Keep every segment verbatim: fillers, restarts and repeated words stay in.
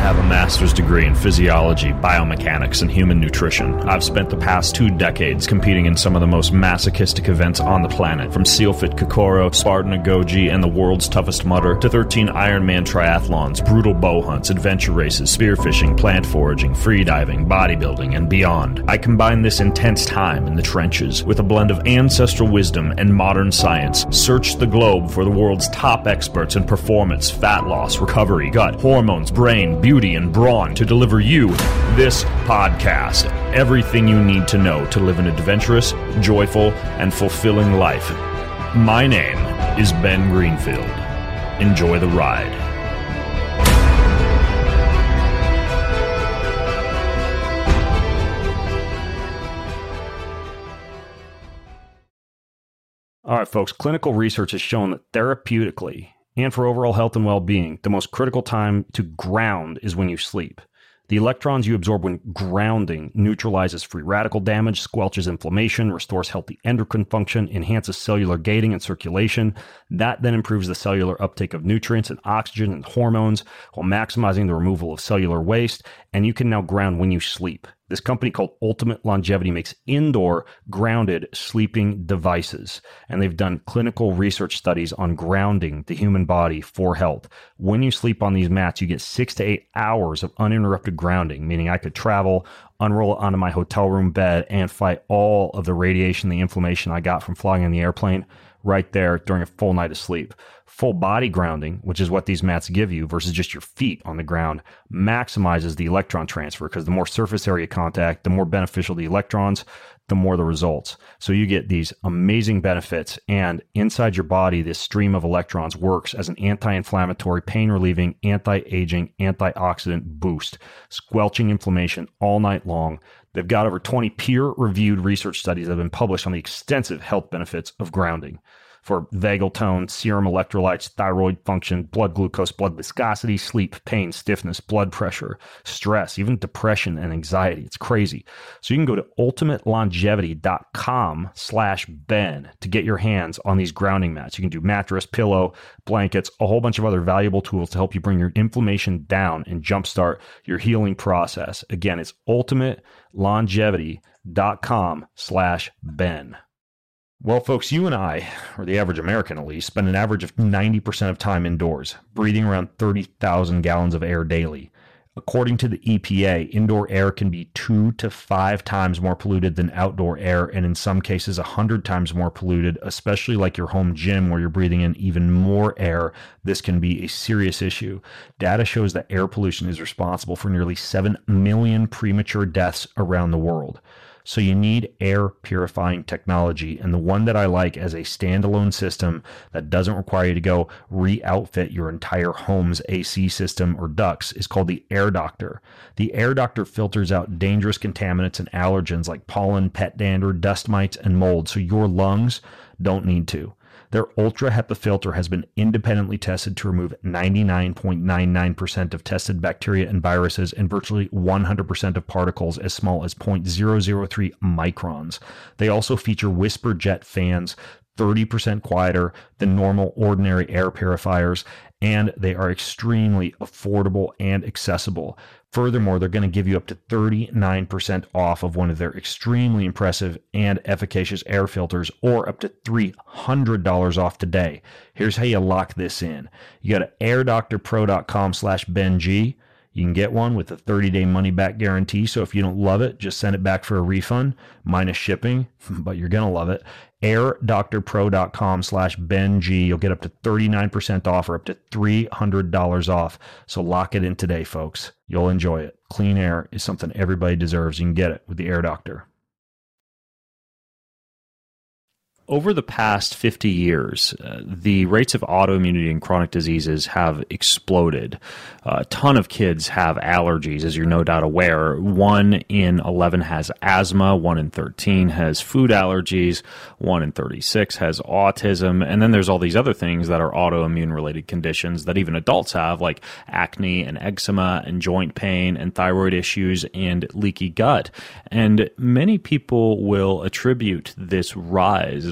have a master's degree in physiology, biomechanics, and human nutrition. I've spent the past two decades competing in some of the most masochistic events on the planet, from SEALFIT Kokoro, Spartan Agoge, and the world's toughest mudder, to thirteen Ironman triathlons, brutal bow hunts, adventure races, spearfishing, plant foraging, freediving, bodybuilding, and beyond. I combine this intense time in the trenches with a blend of ancestral wisdom and modern science. Search the globe for the world's top experts in performance, fat loss, recovery, gut, hormones, brain, beauty, and brawn to deliver you this podcast. Everything you need to know to live an adventurous, joyful, and fulfilling life. My name is Ben Greenfield. Enjoy the ride. All right, folks, clinical research has shown that therapeutically and for overall health and well-being, the most critical time to ground is when you sleep. The electrons you absorb when grounding neutralizes free radical damage, squelches inflammation, restores healthy endocrine function, enhances cellular gating and circulation. That then improves the cellular uptake of nutrients and oxygen and hormones while maximizing the removal of cellular waste. And you can now ground when you sleep. This company called Ultimate Longevity makes indoor grounded sleeping devices, and they've done clinical research studies on grounding the human body for health. When you sleep on these mats, you get six to eight hours of uninterrupted grounding, meaning I could travel, unroll it onto my hotel room bed, and fight all of the radiation, the inflammation I got from flying in the airplane right there during a full night of sleep. Full body grounding, which is what these mats give you versus just your feet on the ground, maximizes the electron transfer because the more surface area contact, the more beneficial the electrons, the more the results. So you get these amazing benefits, and inside your body, this stream of electrons works as an anti-inflammatory, pain-relieving, anti-aging, antioxidant boost, squelching inflammation all night long. They've got over twenty peer-reviewed research studies that have been published on the extensive health benefits of grounding for vagal tone, serum electrolytes, thyroid function, blood glucose, blood viscosity, sleep, pain, stiffness, blood pressure, stress, even depression and anxiety. It's crazy. So you can go to ultimate longevity dot com slash Ben to get your hands on these grounding mats. You can do mattress, pillow, blankets, a whole bunch of other valuable tools to help you bring your inflammation down and jumpstart your healing process. Again, it's ultimate longevity dot com slash Ben. Well, folks, you and I, or the average American at least, spend an average of ninety percent of time indoors, breathing around thirty thousand gallons of air daily. According to the E P A, indoor air can be two to five times more polluted than outdoor air, and in some cases, a hundred times more polluted, especially like your home gym where you're breathing in even more air. This can be a serious issue. Data shows that air pollution is responsible for nearly seven million premature deaths around the world. So you need air purifying technology, and the one that I like as a standalone system that doesn't require you to go re-outfit your entire home's A C system or ducts is called the Air Doctor. The Air Doctor filters out dangerous contaminants and allergens like pollen, pet dander, dust mites, and mold, so your lungs don't need to. Their Ultra HEPA filter has been independently tested to remove ninety-nine point nine nine percent of tested bacteria and viruses and virtually one hundred percent of particles as small as zero point zero zero three microns. They also feature whisper jet fans, thirty percent quieter than normal ordinary air purifiers, and they are extremely affordable and accessible. Furthermore, they're going to give you up to thirty-nine percent off of one of their extremely impressive and efficacious air filters, or up to three hundred dollars off today. Here's how you lock this in. You go to air doctor pro dot com slash Ben G. You can get one with a thirty-day money-back guarantee, so if you don't love it, just send it back for a refund, minus shipping, but you're going to love it. air doctor pro dot com slash Ben G. You'll get up to thirty-nine percent off or up to three hundred dollars off. So lock it in today, folks. You'll enjoy it. Clean air is something everybody deserves. You can get it with the Air Doctor. Over the past fifty years, uh, the rates of autoimmunity and chronic diseases have exploded. Uh, a ton of kids have allergies, as you're no doubt aware. One in eleven has asthma, one in thirteen has food allergies, one in thirty-six has autism, and then there's all these other things that are autoimmune-related conditions that even adults have, like acne and eczema and joint pain and thyroid issues and leaky gut. And many people will attribute this rise in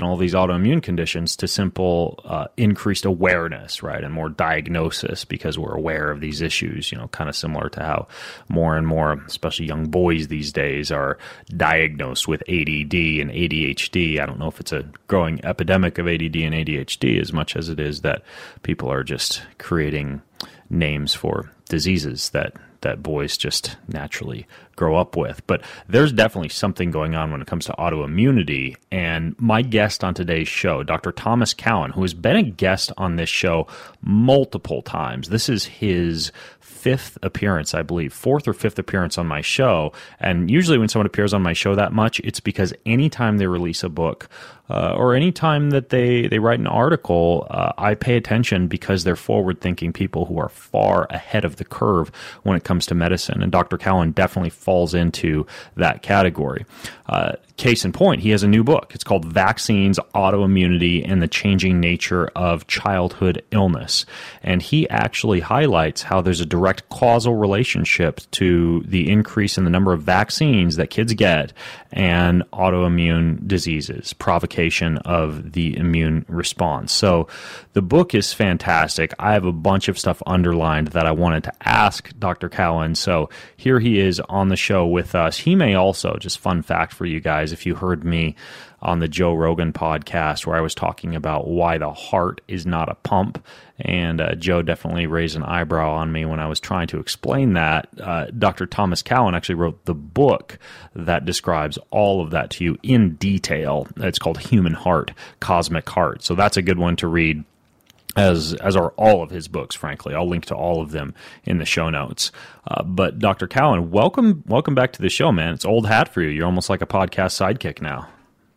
all these autoimmune conditions to simple uh, increased awareness, right, and more diagnosis because we're aware of these issues, you know, kind of similar to how more and more, especially young boys these days, are diagnosed with A D D and A D H D. I don't know if it's a growing epidemic of A D D and A D H D as much as it is that people are just creating names for diseases that that boys just naturally grow up with. But there's definitely something going on when it comes to autoimmunity. And my guest on today's show, Doctor Thomas Cowan, who has been a guest on this show multiple times. This is his fifth appearance, I believe, fourth or fifth appearance on my show. And usually when someone appears on my show that much, it's because anytime they release a book uh, or anytime that they, they write an article, uh, I pay attention because they're forward-thinking people who are far ahead of the curve when it comes to medicine. And Doctor Cowan definitely falls into that category. Uh, case in point, he has a new book. It's called Vaccines, Autoimmunity, and the Changing Nature of Childhood Illness. And he actually highlights how there's a direct causal relationship to the increase in the number of vaccines that kids get and autoimmune diseases, provocation of the immune response. So the book is fantastic. I have a bunch of stuff underlined that I wanted to ask Doctor Cowan. So here he is on the show with us. He may also, just fun fact for you guys, if you heard me on the Joe Rogan podcast where I was talking about why the heart is not a pump, and uh, Joe definitely raised an eyebrow on me when I was trying to explain that. Uh, Doctor Thomas Cowan actually wrote the book that describes all of that to you in detail. It's called Human Heart, Cosmic Heart. So that's a good one to read, as as are all of his books, frankly. I'll link to all of them in the show notes. Uh, but Doctor Cowan, welcome welcome back to the show, man. It's old hat for you. You're almost like a podcast sidekick now.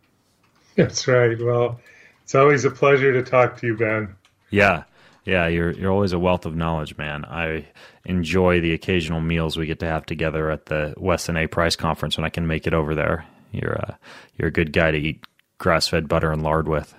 That's right. Well, it's always a pleasure to talk to you, Ben. Yeah. Yeah, you're you're always a wealth of knowledge, man. I enjoy the occasional meals we get to have together at the Weston A. Price conference when I can make it over there. You're a, you're a good guy to eat grass-fed butter and lard with.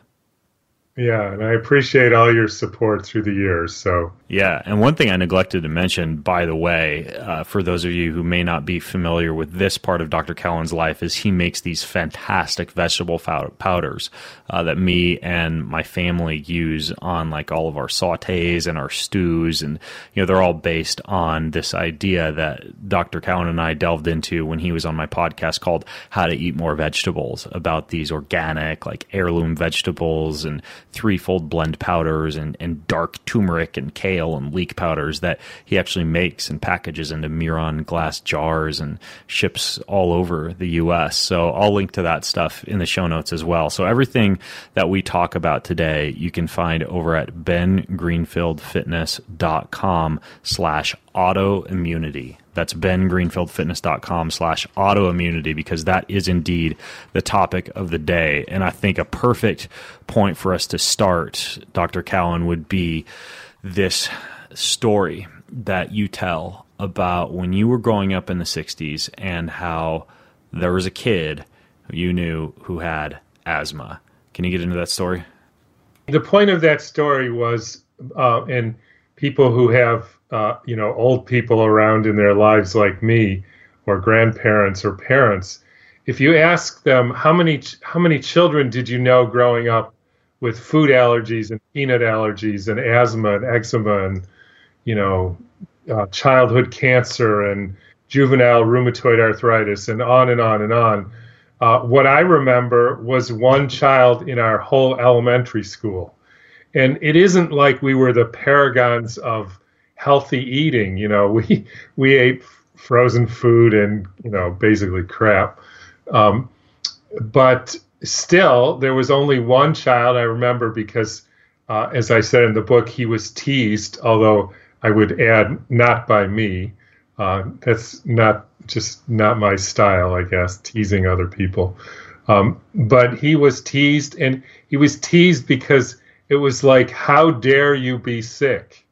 Yeah, and I appreciate all your support through the years. So yeah, and one thing I neglected to mention, by the way, uh, for those of you who may not be familiar with this part of Doctor Cowan's life, is he makes these fantastic vegetable powders uh, that me and my family use on like all of our sautés and our stews, and you know they're all based on this idea that Doctor Cowan and I delved into when he was on my podcast called How to Eat More Vegetables, about these organic like heirloom vegetables and threefold blend powders and, and dark turmeric and kale and leek powders that he actually makes and packages into Miron glass jars and ships all over the U S. So I'll link to that stuff in the show notes as well. So everything that we talk about today, you can find over at ben greenfield fitness dot com slash autoimmunity. That's ben greenfield fitness dot com slash autoimmunity, because that is indeed the topic of the day. And I think a perfect point for us to start, Doctor Cowan, would be this story that you tell about when you were growing up in the sixties and how there was a kid who you knew who had asthma. Can you get into that story? The point of that story was, uh, and people who have Uh, you know, old people around in their lives like me, or grandparents or parents, if you ask them how many how many children did you know growing up with food allergies and peanut allergies and asthma and eczema and, you know, uh, childhood cancer and juvenile rheumatoid arthritis and on and on and on, uh, what I remember was one child in our whole elementary school. And it isn't like we were the paragons of healthy eating. You know, we we ate frozen food and, you know, basically crap. Um, but still, there was only one child I remember because, uh, as I said in the book, he was teased, although I would add, not by me. Uh, that's not just not my style, I guess, teasing other people. Um, but he was teased, and he was teased because it was like, how dare you be sick?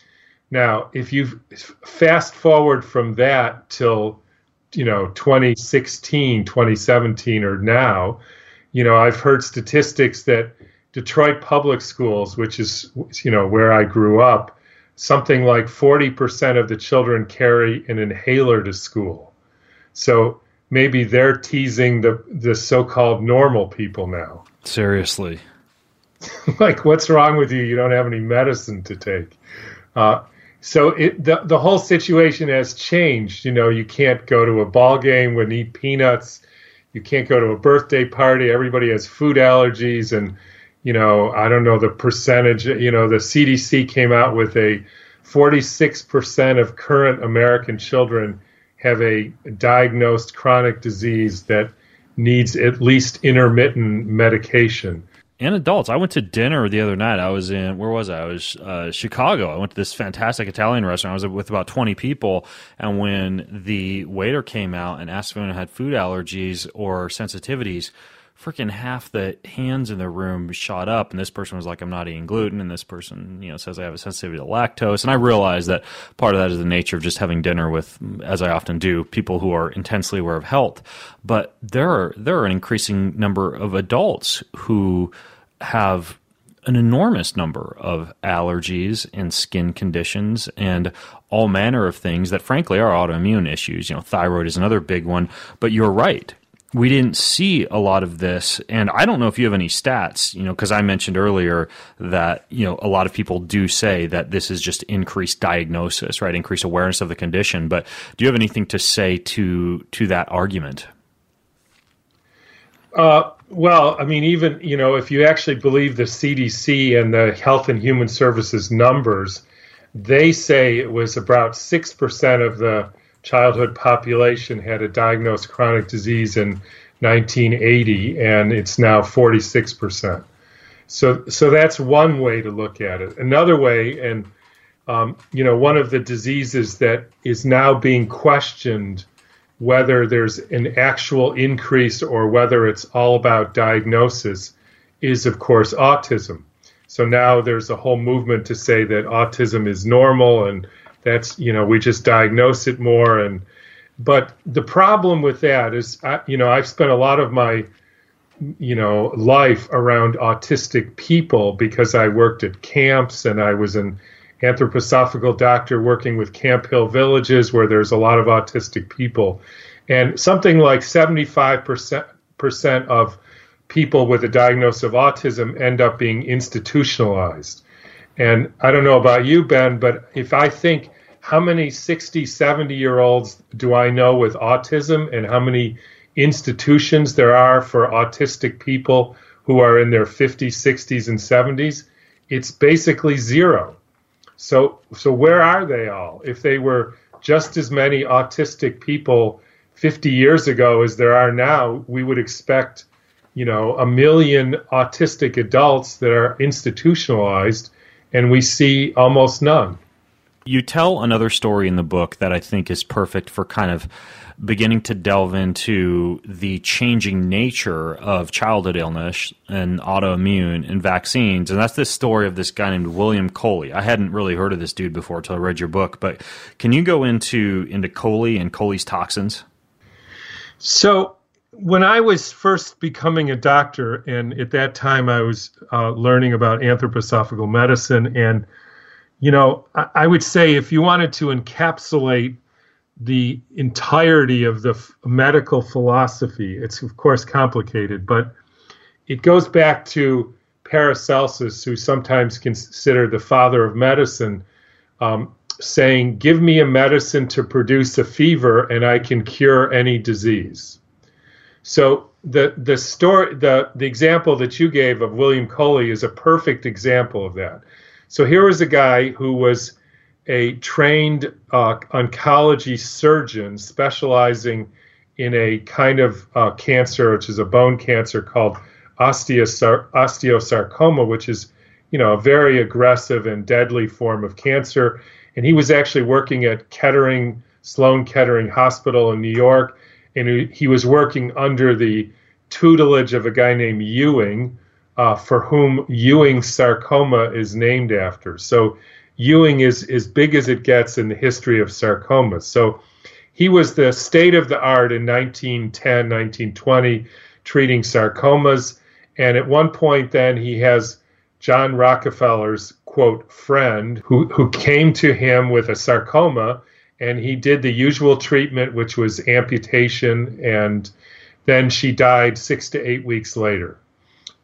Now, if you fast forward from that till, you know, twenty sixteen, twenty seventeen, or now, you know, I've heard statistics that Detroit public schools, which is, you know, where I grew up, something like forty percent of the children carry an inhaler to school. So maybe they're teasing the, the so-called normal people now. Seriously. Like, what's wrong with you? You don't have any medicine to take. Uh, so it, the the whole situation has changed. You know, you can't go to a ball game and eat peanuts. You can't go to a birthday party. Everybody has food allergies, and you know, I don't know the percentage. You know, the C D C came out with a forty-six percent of current American children have a diagnosed chronic disease that needs at least intermittent medication. And adults. I went to dinner the other night. I was in, where was I? I was uh, Chicago. I went to this fantastic Italian restaurant. I was with about twenty people. And when the waiter came out and asked if anyone had food allergies or sensitivities, freaking half the hands in the room shot up. And this person was like, I'm not eating gluten. And this person, you know, says I have a sensitivity to lactose. And I realized that part of that is the nature of just having dinner with, as I often do, people who are intensely aware of health. But there are, there are an increasing number of adults who have an enormous number of allergies and skin conditions and all manner of things that frankly are autoimmune issues. You know, thyroid is another big one, but you're right. We didn't see a lot of this, and I don't know if you have any stats, you know, because I mentioned earlier that, you know, a lot of people do say that this is just increased diagnosis, right? Increased awareness of the condition. But do you have anything to say to to that argument? Uh, well, I mean, even, you know, if you actually believe the C D C and the Health and Human Services numbers, they say it was about six percent of the childhood population had a diagnosed chronic disease in nineteen eighty, and it's now forty-six percent. So, so that's one way to look at it. Another way, and, um, you know, one of the diseases that is now being questioned whether there's an actual increase or whether it's all about diagnosis is, of course, autism. So now there's a whole movement to say that autism is normal and that's, you know, we just diagnose it more. And but the problem with that is, I, you know, I've spent a lot of my, you know, life around autistic people because I worked at camps and I was an anthroposophical doctor working with Camp Hill villages where there's a lot of autistic people. And something like seventy-five percent of people with a diagnosis of autism end up being institutionalized. And I don't know about you, Ben, but if I think how many sixty, seventy-year-olds do I know with autism and how many institutions there are for autistic people who are in their fifties, sixties, and seventies, it's basically zero. So so where are they all? If they were just as many autistic people fifty years ago as there are now, we would expect, you know, a million autistic adults that are institutionalized, and we see almost none. You tell another story in the book that I think is perfect for kind of beginning to delve into the changing nature of childhood illness and autoimmune and vaccines. And that's this story of this guy named William Coley. I hadn't really heard of this dude before until I read your book, but can you go into, into Coley and Coley's toxins? So when I was first becoming a doctor, and at that time I was uh, learning about anthroposophical medicine, and, you know, I, I would say if you wanted to encapsulate the entirety of the f- medical philosophy, it's of course complicated, but it goes back to Paracelsus, who sometimes considered the father of medicine, um, saying, give me a medicine to produce a fever and I can cure any disease. So the the story, the, the example that you gave of William Coley is a perfect example of that. So here was a guy who was a trained uh, oncology surgeon specializing in a kind of uh, cancer, which is a bone cancer called osteosar- osteosarcoma, which is, you know, a very aggressive and deadly form of cancer. And he was actually working at Kettering, Sloan Kettering Hospital in New York, and he, he was working under the tutelage of a guy named Ewing, uh, for whom Ewing sarcoma is named after. So Ewing is as big as it gets in the history of sarcomas. So he was the state of the art in nineteen ten, nineteen twenty, treating sarcomas. And at one point then he has John Rockefeller's, quote, friend who, who came to him with a sarcoma, and he did the usual treatment, which was amputation, and then she died six to eight weeks later.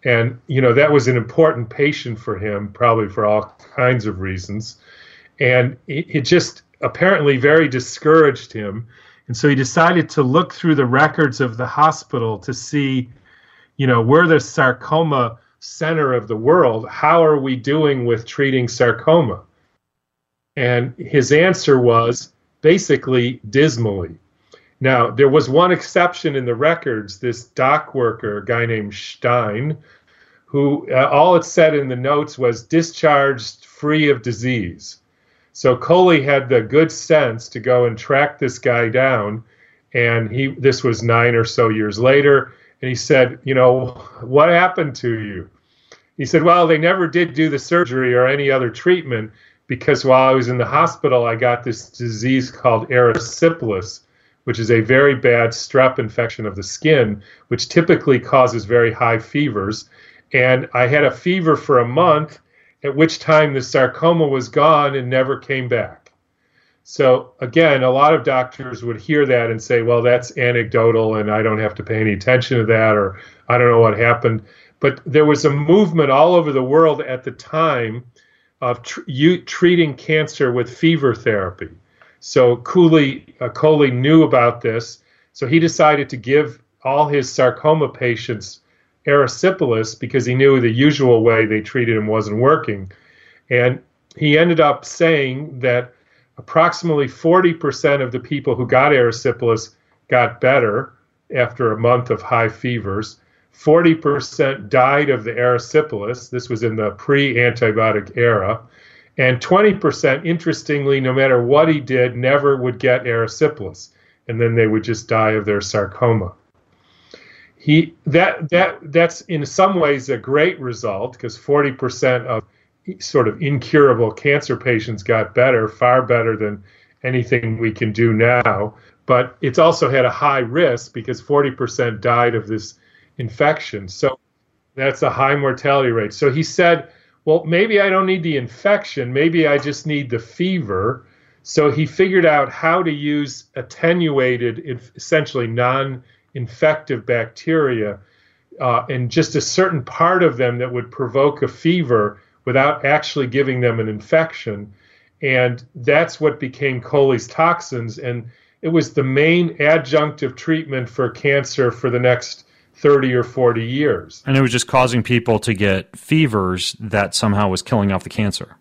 And, you know, that was an important patient for him, probably for all kinds of reasons. And it, it just apparently very discouraged him. And so he decided to look through the records of the hospital to see, you know, we're the sarcoma center of the world. How are we doing with treating sarcoma? And his answer was basically dismally. Now, there was one exception in the records, this dock worker, a guy named Stein, who uh, all it said in the notes was discharged free of disease. So Coley had the good sense to go and track this guy down, and he this was nine or so years later, and he said, you know, what happened to you? He said, well, they never did do the surgery or any other treatment because while I was in the hospital, I got this disease called erysipelas, which is a very bad strep infection of the skin, which typically causes very high fevers. And I had a fever for a month, at which time the sarcoma was gone and never came back. So again, a lot of doctors would hear that and say, well, that's anecdotal and I don't have to pay any attention to that, or I don't know what happened. But there was a movement all over the world at the time of tr- you, treating cancer with fever therapy. So Coley, uh, Coley knew about this, so he decided to give all his sarcoma patients erysipelas because he knew the usual way they treated him wasn't working. And he ended up saying that approximately forty percent of the people who got erysipelas got better after a month of high fevers. forty percent died of the erysipelas. This was in the pre-antibiotic era. And twenty percent, interestingly, no matter what he did, never would get erysipelas. And then they would just die of their sarcoma. He that that that's in some ways a great result because forty percent of sort of incurable cancer patients got better, far better than anything we can do now. But it's also had a high risk because forty percent died of this infection. So that's a high mortality rate. So he said, well, maybe I don't need the infection. Maybe I just need the fever. So he figured out how to use attenuated, essentially non-infective bacteria uh, and just a certain part of them that would provoke a fever without actually giving them an infection. And that's what became Coley's toxins. And it was the main adjunctive treatment for cancer for the next thirty or forty years. And it was just causing people to get fevers that somehow was killing off the cancer.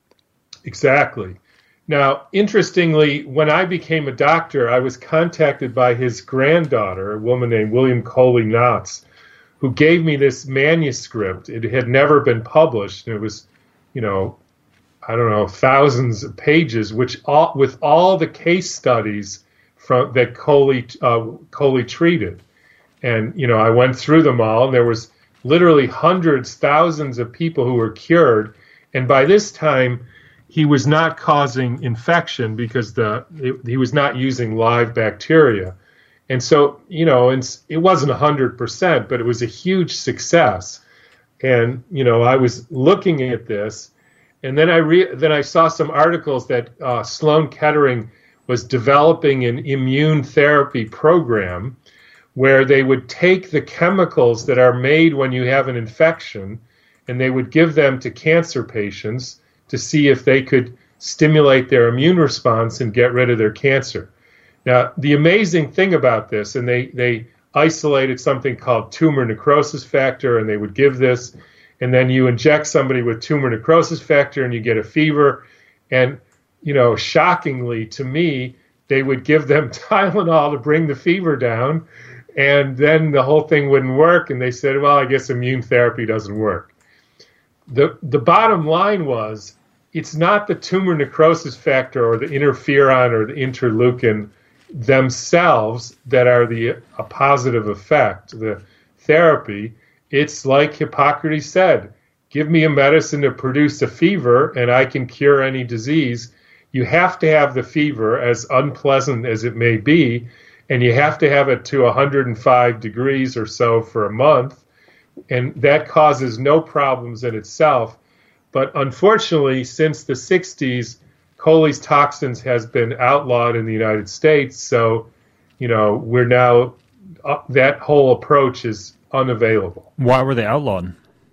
Exactly. Now, interestingly, when I became a doctor, I was contacted by his granddaughter, a woman named William Coley Knotts, who gave me this manuscript. It had never been published. And it was, you know, I don't know, thousands of pages, which all, with all the case studies from that Coley uh, Coley treated. And, you know, I went through them all, and there was literally hundreds, thousands of people who were cured. And by this time, he was not causing infection because the it, he was not using live bacteria. And so, you know, it's, it wasn't one hundred percent, but it was a huge success. And, you know, I was looking at this, and then I re- then I saw some articles that uh, Sloan Kettering was developing an immune therapy program where they would take the chemicals that are made when you have an infection and they would give them to cancer patients to see if they could stimulate their immune response and get rid of their cancer. Now, the amazing thing about this, and they, they isolated something called tumor necrosis factor, and they would give this, and then you inject somebody with tumor necrosis factor and you get a fever. And, you know, shockingly to me, they would give them Tylenol to bring the fever down, and then the whole thing wouldn't work. And they said, well, I guess immune therapy doesn't work. The the bottom line was, it's not the tumor necrosis factor or the interferon or the interleukin themselves that are the a positive effect, the therapy. It's like Hippocrates said, give me a medicine to produce a fever and I can cure any disease. You have to have the fever, as unpleasant as it may be, and you have to have it to one hundred five degrees or so for a month, and that causes no problems in itself. But unfortunately, since the sixties, Coley's toxins has been outlawed in the United States, so, you know, we're now, uh, that whole approach is unavailable. Why were they outlawed?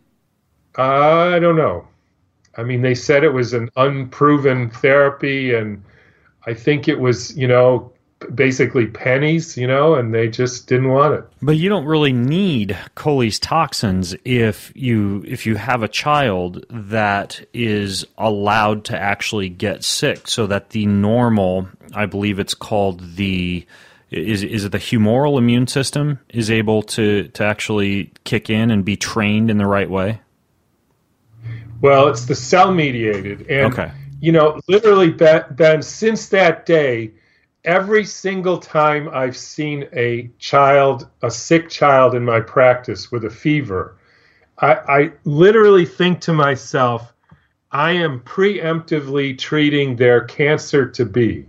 I don't know. I mean, they said it was an unproven therapy, and I think it was, you know, basically pennies, you know, and they just didn't want it. But you don't really need Coley's toxins if you if you have a child that is allowed to actually get sick, so that the normal, I believe it's called the is is it the humoral immune system is able to to actually kick in and be trained in the right way? Well, it's the cell-mediated. And, okay. you know, literally, Ben, since that day, every single time I've seen a child, a sick child in my practice with a fever, I, I literally think to myself, I am preemptively treating their cancer to be.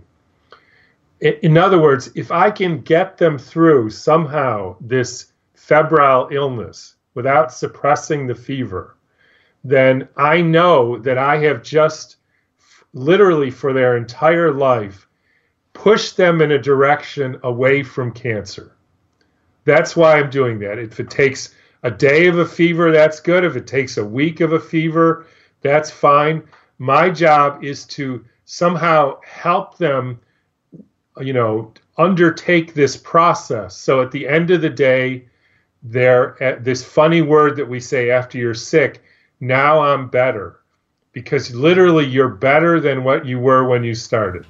In other words, if I can get them through somehow this febrile illness without suppressing the fever, then I know that I have just literally for their entire life pushed them in a direction away from cancer. That's why I'm doing that. If it takes a day of a fever, that's good. If it takes a week of a fever, that's fine. My job is to somehow help them, you know, undertake this process. So at the end of the day, they're at this funny word that we say after you're sick, now I'm better, because literally you're better than what you were when you started.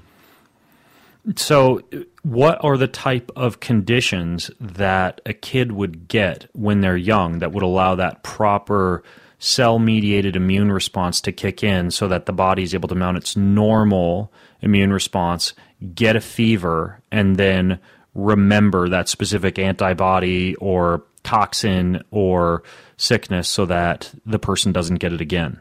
So what are the type of conditions that a kid would get when they're young that would allow that proper cell-mediated immune response to kick in so that the body is able to mount its normal immune response, get a fever, and then remember that specific antibody or toxin or sickness so that the person doesn't get it again?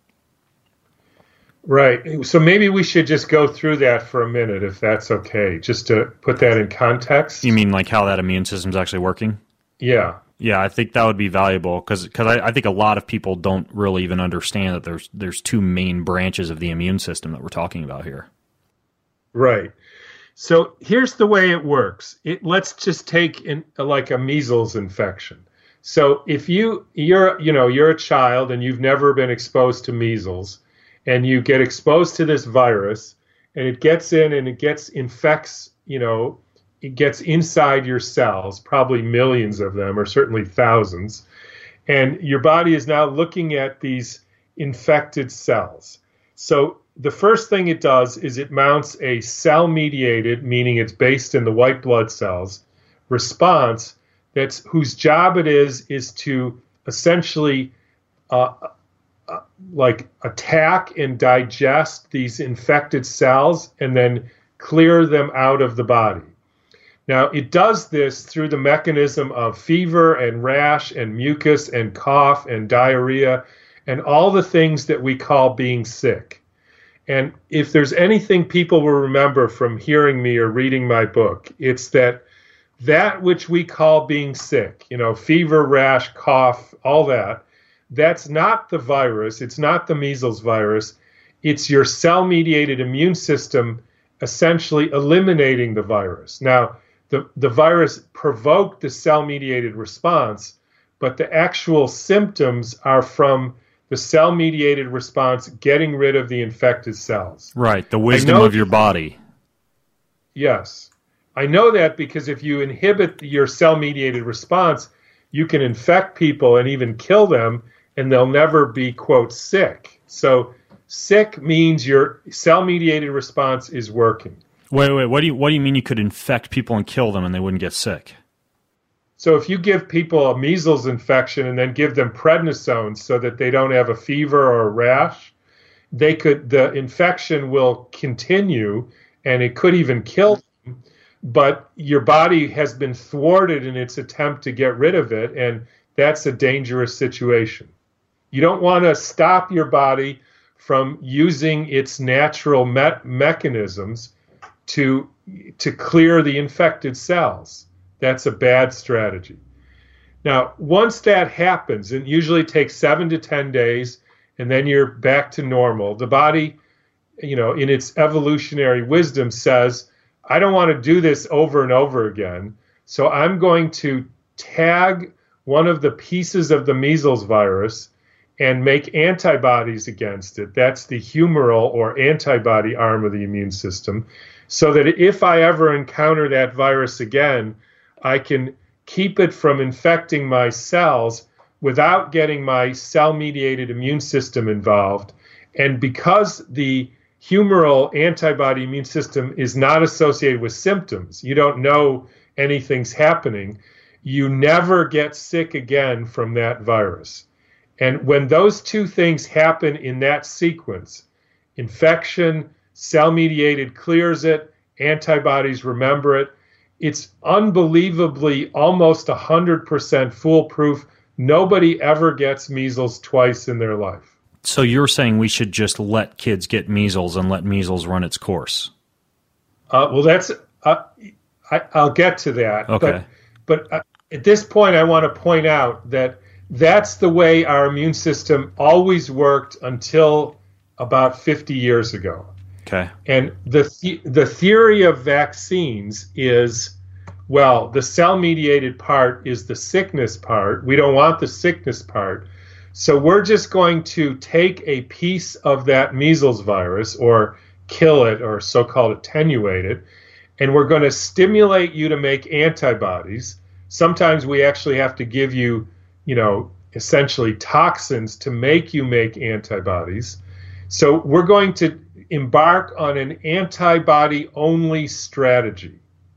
Right. So maybe we should just go through that for a minute, if that's okay, just to put that in context. You mean like how that immune system's actually working? Yeah. Yeah, I think that would be valuable because I, I think a lot of people don't really even understand that there's there's two main branches of the immune system that we're talking about here. Right. So here's the way it works. It, let's just take in, like a measles infection. So if you you're you know you're a child and you've never been exposed to measles, and you get exposed to this virus, and it gets in and it gets infects, you know, it gets inside your cells, probably millions of them, or certainly thousands, and your body is now looking at these infected cells. So the first thing it does is it mounts a cell-mediated, meaning it's based in the white blood cells, response that's whose job it is is to essentially uh, uh, like attack and digest these infected cells and then clear them out of the body. Now, it does this through the mechanism of fever and rash and mucus and cough and diarrhea and all the things that we call being sick. And if there's anything people will remember from hearing me or reading my book, it's that that which we call being sick, you know, fever, rash, cough, all that, that's not the virus. It's not the measles virus. It's your cell-mediated immune system essentially eliminating the virus. Now, the, the virus provoked the cell-mediated response, but the actual symptoms are from the cell-mediated response getting rid of the infected cells. Right, the wisdom of your body. Yes. I know that because if you inhibit your cell-mediated response, you can infect people and even kill them, and they'll never be, quote, sick. So sick means your cell-mediated response is working. Wait, wait, what do you what do you mean you could infect people and kill them and they wouldn't get sick? So if you give people a measles infection and then give them prednisone so that they don't have a fever or a rash, they could the infection will continue and it could even kill them, but your body has been thwarted in its attempt to get rid of it, and that's a dangerous situation. You don't want to stop your body from using its natural me- mechanisms to to clear the infected cells. That's a bad strategy. Now, once that happens, it usually takes seven to ten days, and then you're back to normal. The body, you know, in its evolutionary wisdom says, I don't want to do this over and over again, so I'm going to tag one of the pieces of the measles virus and make antibodies against it. That's the humoral or antibody arm of the immune system, so that if I ever encounter that virus again, I can keep it from infecting my cells without getting my cell-mediated immune system involved. And because the humoral antibody immune system is not associated with symptoms, you don't know anything's happening, you never get sick again from that virus. And when those two things happen in that sequence, infection, cell-mediated clears it, antibodies remember it, it's unbelievably almost one hundred percent foolproof. Nobody ever gets measles twice in their life. So you're saying we should just let kids get measles and let measles run its course? Uh, well, that's uh, I, I'll get to that. Okay. But, but uh, at this point, I want to point out that that's the way our immune system always worked until about fifty years ago. Okay. And the th- the theory of vaccines is, well, the cell-mediated part is the sickness part. We don't want the sickness part. So we're just going to take a piece of that measles virus or kill it or so-called attenuate it, and we're going to stimulate you to make antibodies. Sometimes we actually have to give you, you know, essentially toxins to make you make antibodies. So we're going to embark on an antibody-only strategy.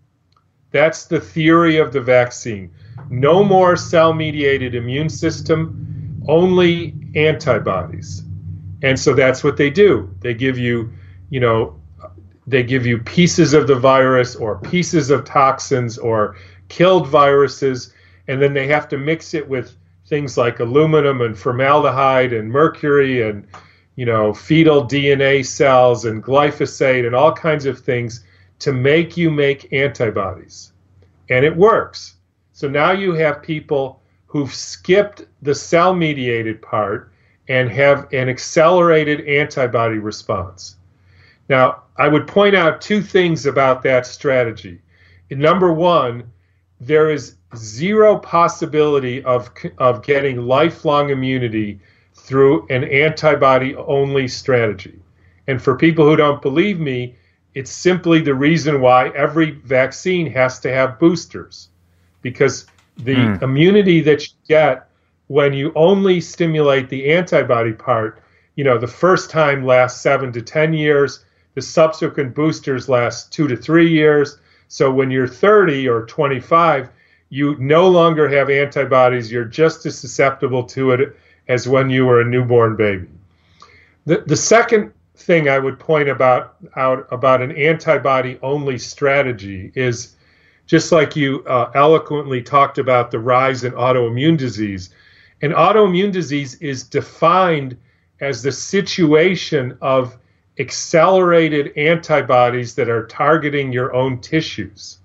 That's the theory of the vaccine. No more cell-mediated immune system, only antibodies. And so that's what they do. They give you, you know, they give you pieces of the virus or pieces of toxins or killed viruses, and then they have to mix it with things like aluminum and formaldehyde and mercury and, you know, fetal D N A cells and glyphosate and all kinds of things to make you make antibodies. And it works. So now you have people who've skipped the cell-mediated part and have an accelerated antibody response. Now, I would point out two things about that strategy. Number one, there is zero possibility of, of getting lifelong immunity through an antibody-only strategy. And for people who don't believe me, it's simply the reason why every vaccine has to have boosters. Because the mm. immunity that you get when you only stimulate the antibody part, you know, the first time lasts seven to ten years, the subsequent boosters last two to three years. So when you're thirty or twenty-five, you no longer have antibodies. You're just as susceptible to it as when you were a newborn baby. The, the second thing I would point about out about an antibody-only strategy is, just like you uh, eloquently talked about the rise in autoimmune disease, an autoimmune disease is defined as the situation of accelerated antibodies that are targeting your own tissues.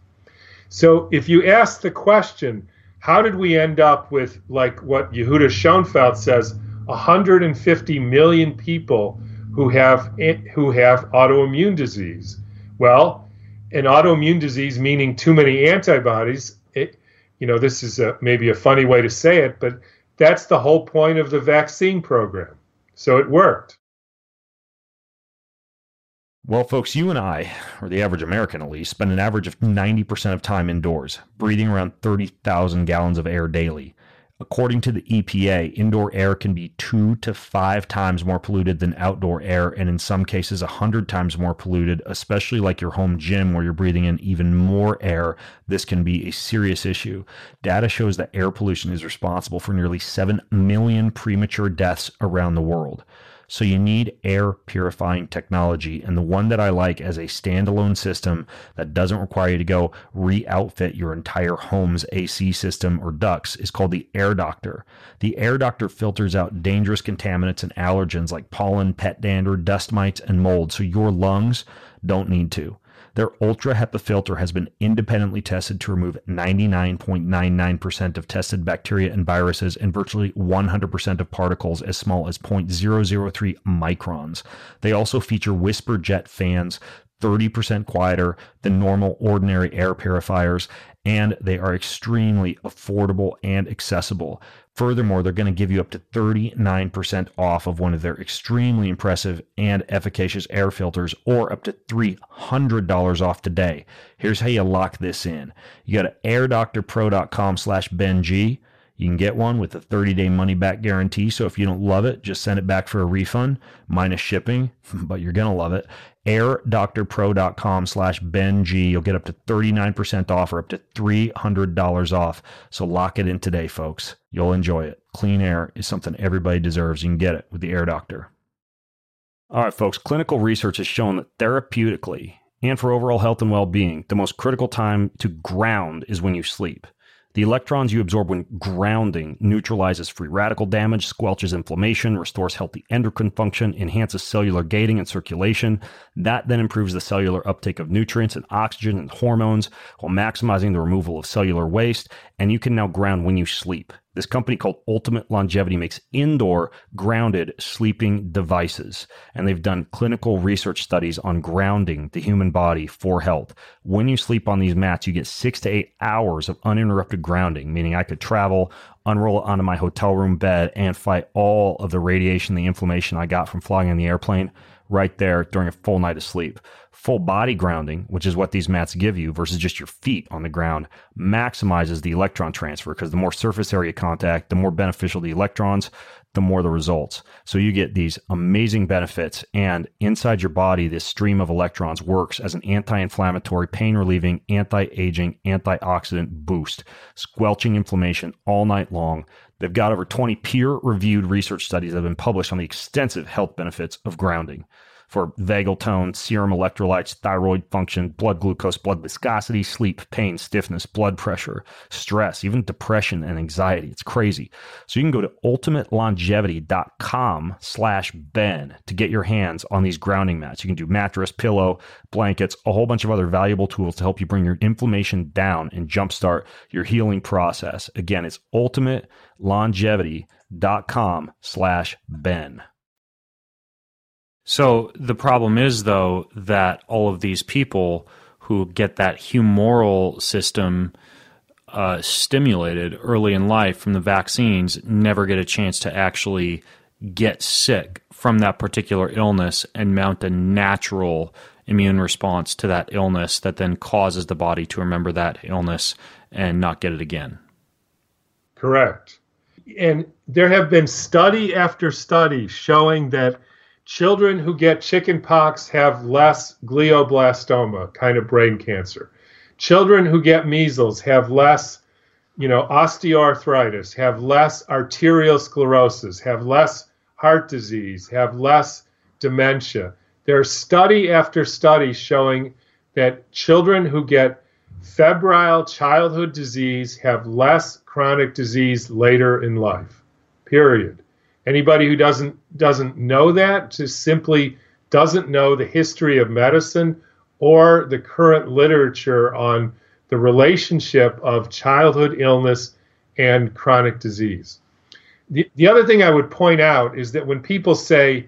So if you ask the question, how did we end up with, like what Yehuda Schoenfeld says, one hundred fifty million people who have who have autoimmune disease? Well, an autoimmune disease meaning too many antibodies, it, you know, this is a, maybe a funny way to say it, but that's the whole point of the vaccine program. So it worked. Well, folks, you and I, or the average American at least, spend an average of ninety percent of time indoors, breathing around thirty thousand gallons of air daily. According to the E P A, indoor air can be two to five times more polluted than outdoor air, and in some cases, one hundred times more polluted, especially like your home gym where you're breathing in even more air. This can be a serious issue. Data shows that air pollution is responsible for nearly seven million premature deaths around the world. So you need air purifying technology, and the one that I like as a standalone system that doesn't require you to go re-outfit your entire home's A C system or ducts is called the Air Doctor. The Air Doctor filters out dangerous contaminants and allergens like pollen, pet dander, dust mites, and mold, so your lungs don't need to. Their Ultra HEPA filter has been independently tested to remove ninety-nine point nine nine percent of tested bacteria and viruses and virtually one hundred percent of particles as small as zero point zero zero three microns. They also feature Whisper Jet fans, thirty percent quieter than normal, ordinary air purifiers, and they are extremely affordable and accessible. Furthermore, they're going to give you up to thirty-nine percent off of one of their extremely impressive and efficacious air filters, or up to three hundred dollars off today. Here's how you lock this in. You go to airdoctorpro.com slash BenG. You can get one with a thirty-day money-back guarantee, so if you don't love it, just send it back for a refund, minus shipping, but you're going to love it. airdoctorpro.com slash BenG. You'll get up to thirty-nine percent off or up to three hundred dollars off. So lock it in today, folks. You'll enjoy it. Clean air is something everybody deserves. You can get it with the Air Doctor. All right, folks. Clinical research has shown that therapeutically and for overall health and well-being, the most critical time to ground is when you sleep. The electrons you absorb when grounding neutralizes free radical damage, squelches inflammation, restores healthy endocrine function, enhances cellular gating and circulation. That then improves the cellular uptake of nutrients and oxygen and hormones while maximizing the removal of cellular waste. And you can now ground when you sleep. This company called Ultimate Longevity makes indoor grounded sleeping devices, and they've done clinical research studies on grounding the human body for health. When you sleep on these mats, you get six to eight hours of uninterrupted grounding, meaning I could travel, unroll onto my hotel room bed, and fight all of the radiation, the inflammation I got from flying in the airplane right there during a full night of sleep. Full body grounding, which is what these mats give you versus just your feet on the ground, maximizes the electron transfer, because the more surface area contact, the more beneficial the electrons, the more the results. So you get these amazing benefits, and inside your body, this stream of electrons works as an anti-inflammatory, pain-relieving, anti-aging, antioxidant boost, squelching inflammation all night long. They've got over twenty peer-reviewed research studies that have been published on the extensive health benefits of grounding for vagal tone, serum electrolytes, thyroid function, blood glucose, blood viscosity, sleep, pain, stiffness, blood pressure, stress, even depression and anxiety. It's crazy. So you can go to ultimatelongevity.com slash Ben to get your hands on these grounding mats. You can do mattress, pillow, blankets, a whole bunch of other valuable tools to help you bring your inflammation down and jumpstart your healing process. Again, it's ultimatelongevity.com slash Ben. So the problem is, though, that all of these people who get that humoral system uh, stimulated early in life from the vaccines never get a chance to actually get sick from that particular illness and mount a natural immune response to that illness that then causes the body to remember that illness and not get it again. Correct. And there have been study after study showing that children who get chickenpox have less glioblastoma, kind of brain cancer. Children who get measles have less, you know, osteoarthritis, have less arterial sclerosis, have less heart disease, have less dementia. There's study after study showing that children who get febrile childhood disease have less chronic disease later in life, period. Anybody who doesn't doesn't know that just simply doesn't know the history of medicine or the current literature on the relationship of childhood illness and chronic disease. The, the other thing I would point out is that when people say,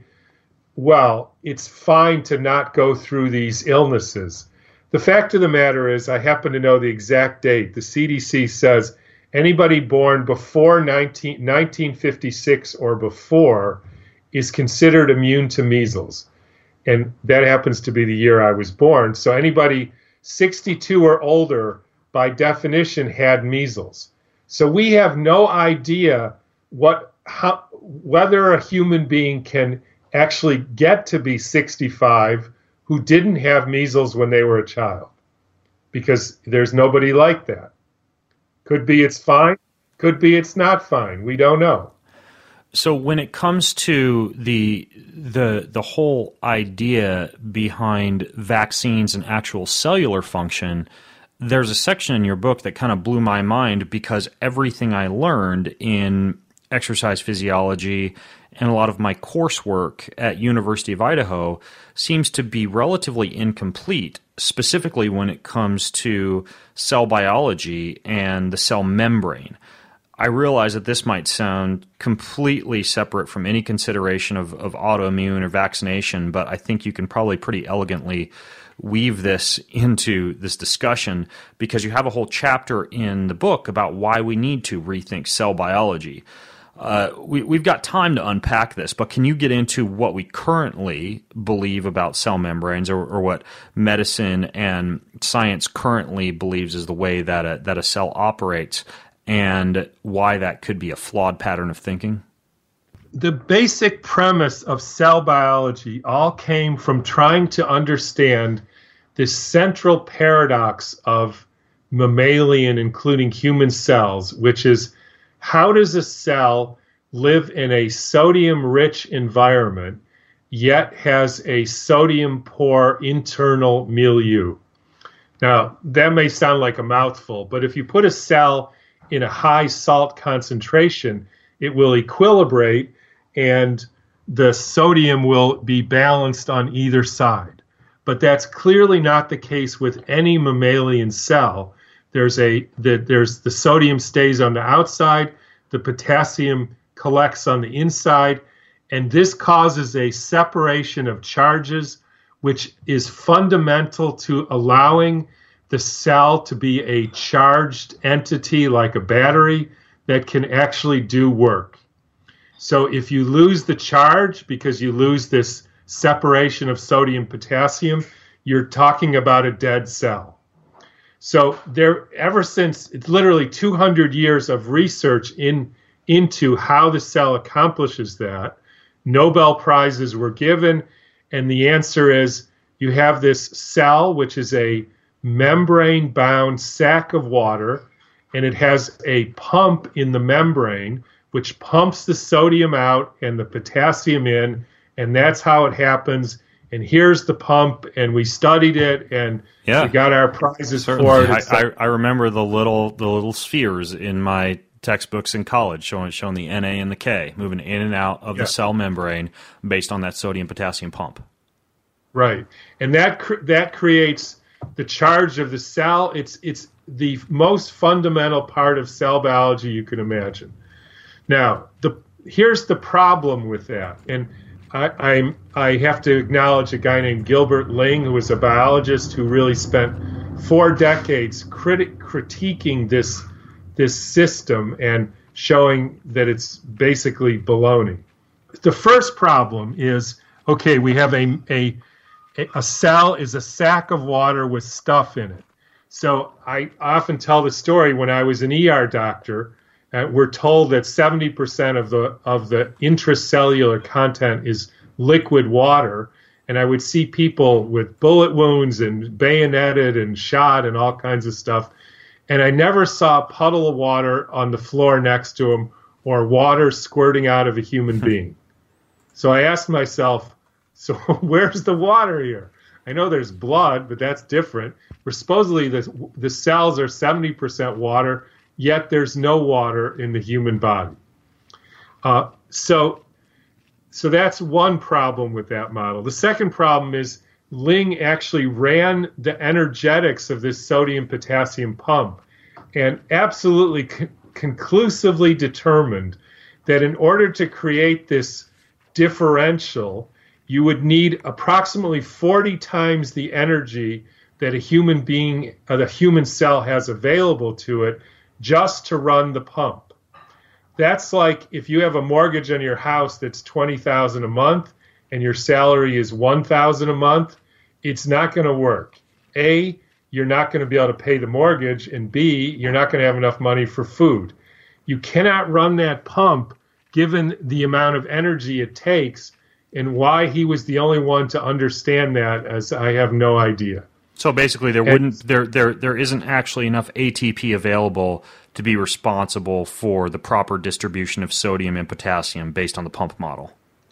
well, it's fine to not go through these illnesses, the fact of the matter is, I happen to know the exact date. The C D C says anybody born before nineteen fifty-six or before is considered immune to measles. And that happens to be the year I was born. So anybody sixty-two or older, by definition, had measles. So we have no idea what, how, whether a human being can actually get to be sixty-five who didn't have measles when they were a child, because there's nobody like that. Could be it's fine. Could be it's not fine. We don't know. So when it comes to the the the whole idea behind vaccines and actual cellular function, there's a section in your book that kind of blew my mind, because everything I learned in exercise physiology and a lot of my coursework at University of Idaho seems to be relatively incomplete, specifically when it comes to cell biology and the cell membrane. I realize that this might sound completely separate from any consideration of, of autoimmune or vaccination, but I think you can probably pretty elegantly weave this into this discussion, because you have a whole chapter in the book about why we need to rethink cell biology. Uh, we, we've got time to unpack this, but can you get into what we currently believe about cell membranes, or, or what medicine and science currently believes is the way that a, that a cell operates, and why that could be a flawed pattern of thinking? The basic premise of cell biology all came from trying to understand this central paradox of mammalian, including human cells, which is, how does a cell live in a sodium-rich environment, yet has a sodium-poor internal milieu? Now, that may sound like a mouthful, but if you put a cell in a high salt concentration, it will equilibrate and the sodium will be balanced on either side. But that's clearly not the case with any mammalian cell. There's a the, there's the sodium stays on the outside, the potassium collects on the inside, and this causes a separation of charges, which is fundamental to allowing the cell to be a charged entity like a battery that can actually do work. So if you lose the charge because you lose this separation of sodium potassium, you're talking about a dead cell. So there, ever since, it's literally two hundred years of research in into how the cell accomplishes that. Nobel Prizes were given, and the answer is you have this cell, which is a membrane-bound sac of water, and it has a pump in the membrane, which pumps the sodium out and the potassium in, and that's how it happens. And here's the pump, and we studied it, and yeah, we got our prizes certainly. for it. I, I, I remember the little the little spheres in my textbooks in college showing showing the N A and the K moving in and out of yeah. the cell membrane based on that sodium potassium pump. Right, and that cr- that creates the charge of the cell. It's it's the most fundamental part of cell biology you can imagine. Now, the here's the problem with that, and I I'm, I have to acknowledge a guy named Gilbert Ling, who was a biologist who really spent four decades criti- critiquing this this system and showing that it's basically baloney. The first problem is, okay, we have a a a cell is a sack of water with stuff in it. So I often tell the story, when I was an E R doctor, Uh, we're told that seventy percent of the of the intracellular content is liquid water, and I would see people with bullet wounds and bayoneted and shot and all kinds of stuff, and I never saw a puddle of water on the floor next to them or water squirting out of a human being. So I asked myself, so where's the water here? I know there's blood, but that's different. We're supposedly the the cells are seventy percent water, yet there's no water in the human body. Uh, so, so that's one problem with that model. The second problem is Ling actually ran the energetics of this sodium-potassium pump and absolutely con- conclusively determined that in order to create this differential, you would need approximately forty times the energy that a human being, uh, the human cell has available to it, just to run the pump. That's like if you have a mortgage on your house that's twenty thousand dollars a month and your salary is one thousand dollars a month, it's not going to work. A, you're not going to be able to pay the mortgage, and B, you're not going to have enough money for food. You cannot run that pump given the amount of energy it takes, and why he was the only one to understand that, as I have no idea. So basically, there wouldn't there there there isn't actually enough A T P available to be responsible for the proper distribution of sodium and potassium based on the pump model.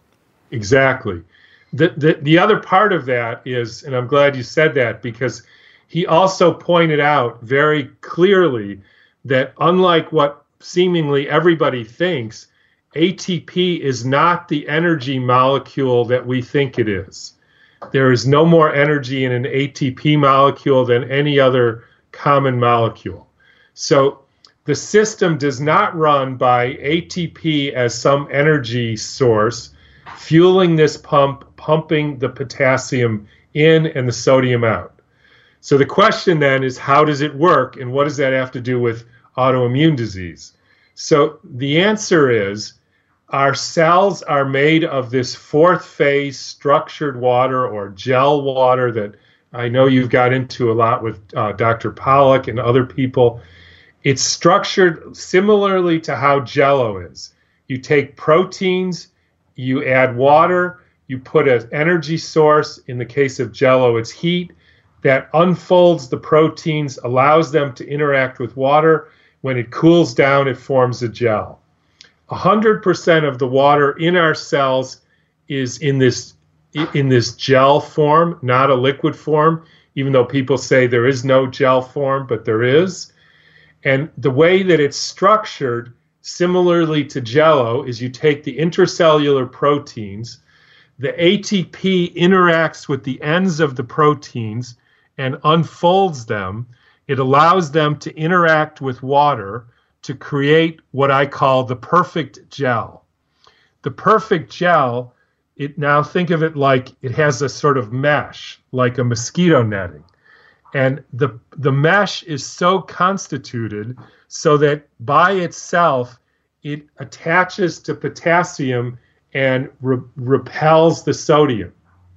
Exactly. The the the other part of that is, and I'm glad you said that, because he also pointed out very clearly that unlike what seemingly everybody thinks, A T P is not the energy molecule that we think it is. There is no more energy in an A T P molecule than any other common molecule. So the system does not run by A T P as some energy source, fueling this pump, pumping the potassium in and the sodium out. So the question then is, how does it work, and what does that have to do with autoimmune disease? So the answer is, our cells are made of this fourth phase structured water or gel water that I know you've got into a lot with uh, Doctor Pollack and other people. It's structured similarly to how Jell-O is. You take proteins, you add water, you put an energy source. In the case of Jell-O, it's heat that unfolds the proteins, allows them to interact with water. When it cools down, it forms a gel. one hundred percent of the water in our cells is in this in this gel form, not a liquid form, even though people say there is no gel form, but there is. And the way that it's structured, similarly to Jell-O, is you take the intracellular proteins, the A T P interacts with the ends of the proteins and unfolds them. It allows them to interact with water to create what I call the perfect gel. The perfect gel, it now think of it like it has a sort of mesh, like a mosquito netting. And the the mesh is so constituted so that by itself it attaches to potassium and re- repels the sodium.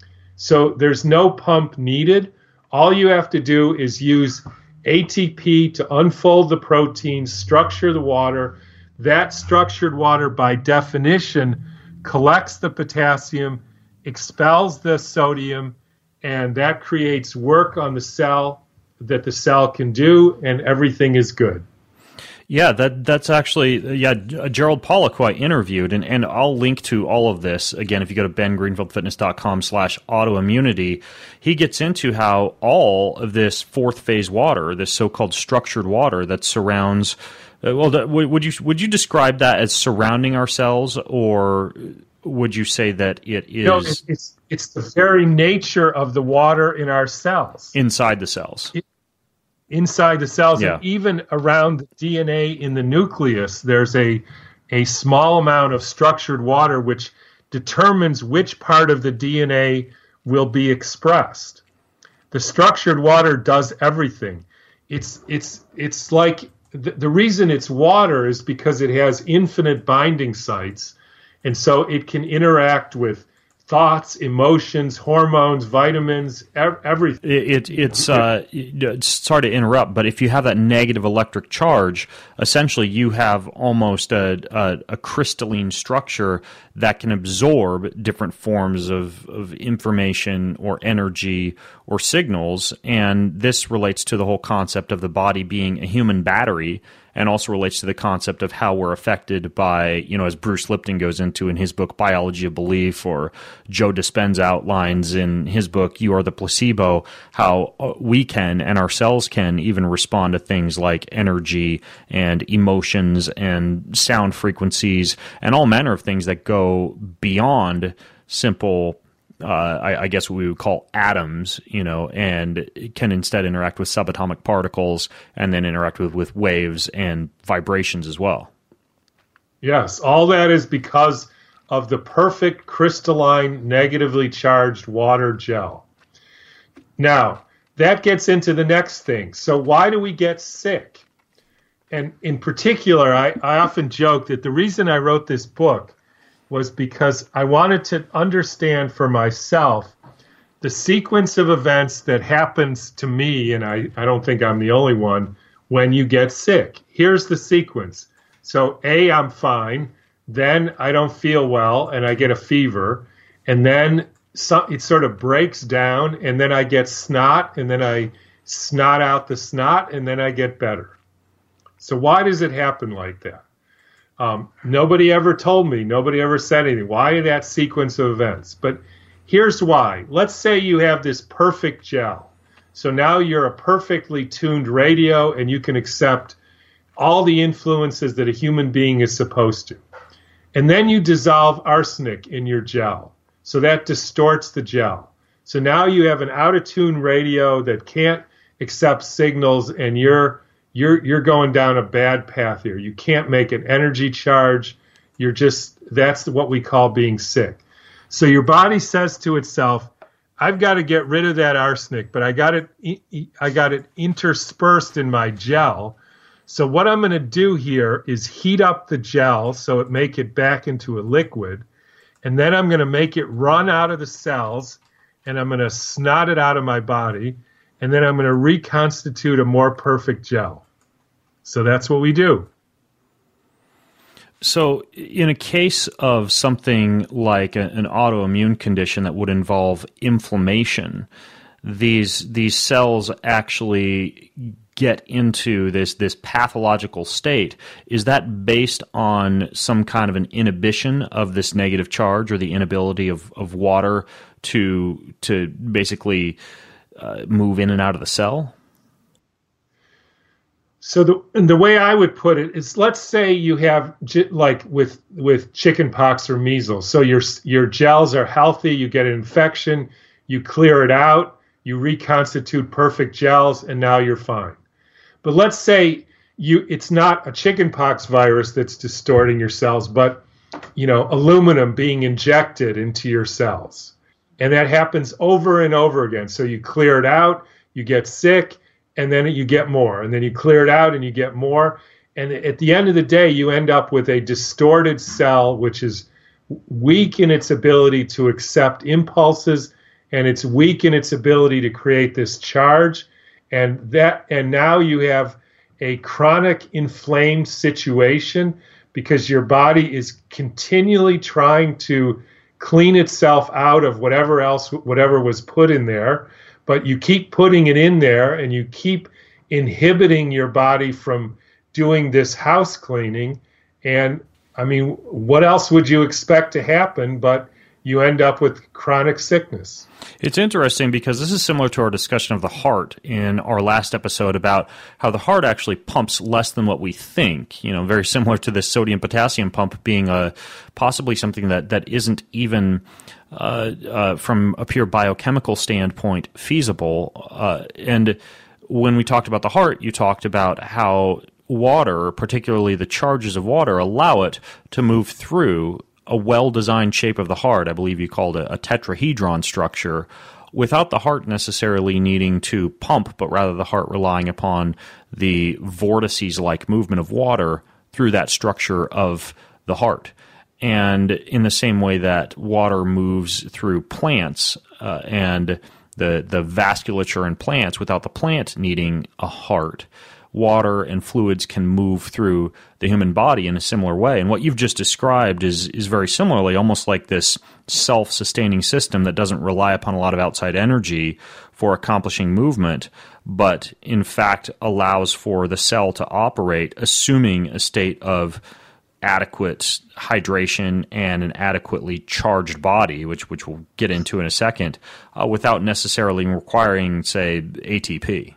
So there's no pump needed. All you have to do is use A T P to unfold the proteins, structure the water. That structured water, by definition, collects the potassium, expels the sodium, and that creates work on the cell that the cell can do, and everything is good. Yeah, that that's actually, yeah, Gerald Pollack, who I interviewed, and, and I'll link to all of this, again, if you go to ben greenfield fitness dot com slash autoimmunity, he gets into how all of this fourth phase water, this so-called structured water that surrounds, uh, well, that, would you would you describe that as surrounding our cells, or would you say that it is... No, it's, it's, it's the very nature of the water in our cells. Inside the cells. It, Inside the cells, yeah. And even around the D N A in the nucleus, there's a, a small amount of structured water which determines which part of the D N A will be expressed. The structured water does everything. It's it's it's like the, the reason it's water is because it has infinite binding sites, and so it can interact with thoughts, emotions, hormones, vitamins, everything. It, it, it's, uh, sorry to interrupt, but if you have that negative electric charge, essentially you have almost a, a, a crystalline structure that can absorb different forms of, of information or energy or signals. And this relates to the whole concept of the body being a human battery, and also relates to the concept of how we're affected by, you know, as Bruce Lipton goes into in his book, Biology of Belief, or Joe Dispenza outlines in his book, You Are the Placebo, how we can and our cells can even respond to things like energy and emotions and sound frequencies and all manner of things that go beyond simple Uh, I, I guess what we would call atoms, you know, and can instead interact with subatomic particles and then interact with, with waves and vibrations as well. Yes, all that is because of the perfect crystalline, negatively charged water gel. Now, that gets into the next thing. So why do we get sick? And in particular, I, I often joke that the reason I wrote this book was because I wanted to understand for myself the sequence of events that happens to me, and I, I don't think I'm the only one, when you get sick. Here's the sequence. So A, I'm fine, then I don't feel well, and I get a fever, and then some, it sort of breaks down, and then I get snot, and then I snot out the snot, and then I get better. So why does it happen like that? Um, nobody ever told me. Nobody ever said anything. Why that sequence of events? But here's why. Let's say you have this perfect gel. So now you're a perfectly tuned radio, and you can accept all the influences that a human being is supposed to. And then you dissolve arsenic in your gel. So that distorts the gel. So now you have an out-of-tune radio that can't accept signals, and you're You're you're going down a bad path here. You can't make an energy charge. You're just, that's what we call being sick. So your body says to itself, I've got to get rid of that arsenic, but I got it I got it interspersed in my gel. So what I'm going to do here is heat up the gel so it make it back into a liquid, and then I'm going to make it run out of the cells, and I'm going to snot it out of my body, and then I'm going to reconstitute a more perfect gel. So that's what we do. So in a case of something like a, an autoimmune condition that would involve inflammation, these these cells actually get into this this pathological state. Is that based on some kind of an inhibition of this negative charge, or the inability of, of water to to basically uh, move in and out of the cell? So the and the way I would put it is, let's say you have, like with with chicken pox or measles. So your your gels are healthy, you get an infection, you clear it out, you reconstitute perfect gels, and now you're fine. But let's say you it's not a chicken pox virus that's distorting your cells, but you know, aluminum being injected into your cells. And that happens over and over again. So you clear it out, you get sick, and then you get more, and then you clear it out and you get more. And at the end of the day, you end up with a distorted cell, which is weak in its ability to accept impulses, and it's weak in its ability to create this charge. And that, and now you have a chronic inflamed situation because your body is continually trying to clean itself out of whatever else, whatever was put in there. But you keep putting it in there, and you keep inhibiting your body from doing this house cleaning. And I mean, what else would you expect to happen? But you end up with chronic sickness. It's interesting because this is similar to our discussion of the heart in our last episode about how the heart actually pumps less than what we think. You know, very similar to this sodium-potassium pump being a possibly something that, that isn't even uh, uh, from a pure biochemical standpoint feasible. Uh, and when we talked about the heart, you talked about how water, particularly the charges of water, allow it to move through a well-designed shape of the heart. I believe you called it a tetrahedron structure, without the heart necessarily needing to pump, but rather the heart relying upon the vortices-like movement of water through that structure of the heart. And in the same way that water moves through plants uh, and the, the vasculature in plants without the plant needing a heart, water and fluids can move through the human body in a similar way. And what you've just described is is very similarly almost like this self-sustaining system that doesn't rely upon a lot of outside energy for accomplishing movement, but in fact allows for the cell to operate, assuming a state of adequate hydration and an adequately charged body, which which we'll get into in a second, uh, without necessarily requiring, say, A T P.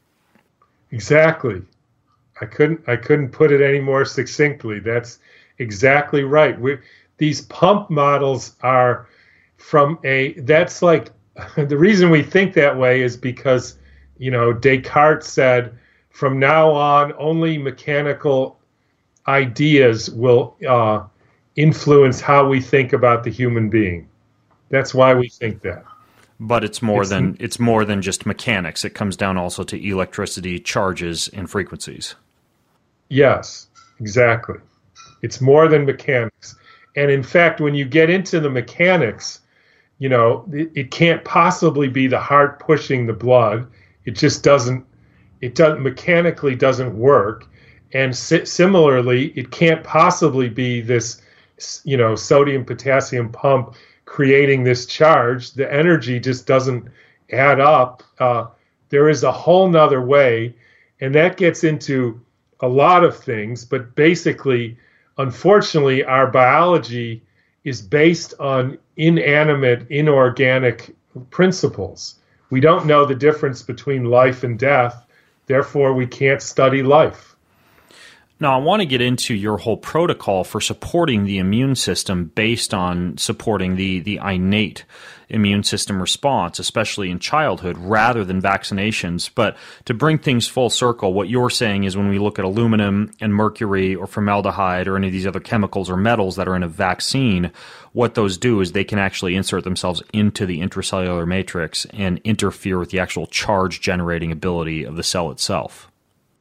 Exactly. I couldn't I couldn't put it any more succinctly. That's exactly right. We these pump models are from a that's like the reason we think that way is because, you know, Descartes said from now on only mechanical ideas will uh, influence how we think about the human being. That's why we think that. But it's more it's, than it's more than just mechanics. It comes down also to electricity, charges, and frequencies. Yes, exactly. It's more than mechanics. And in fact, when you get into the mechanics, you know, it, it can't possibly be the heart pushing the blood. It just doesn't. It doesn't mechanically doesn't work. And si- similarly, it can't possibly be this, you know, sodium potassium pump creating this charge. The energy just doesn't add up. Uh, there is a whole nother way, and that gets into a lot of things, but basically, unfortunately, our biology is based on inanimate, inorganic principles. We don't know the difference between life and death, therefore we can't study life. Now, I want to get into your whole protocol for supporting the immune system based on supporting the, the innate immune system response, especially in childhood, rather than vaccinations. But to bring things full circle, what you're saying is when we look at aluminum and mercury or formaldehyde or any of these other chemicals or metals that are in a vaccine, what those do is they can actually insert themselves into the intracellular matrix and interfere with the actual charge generating ability of the cell itself.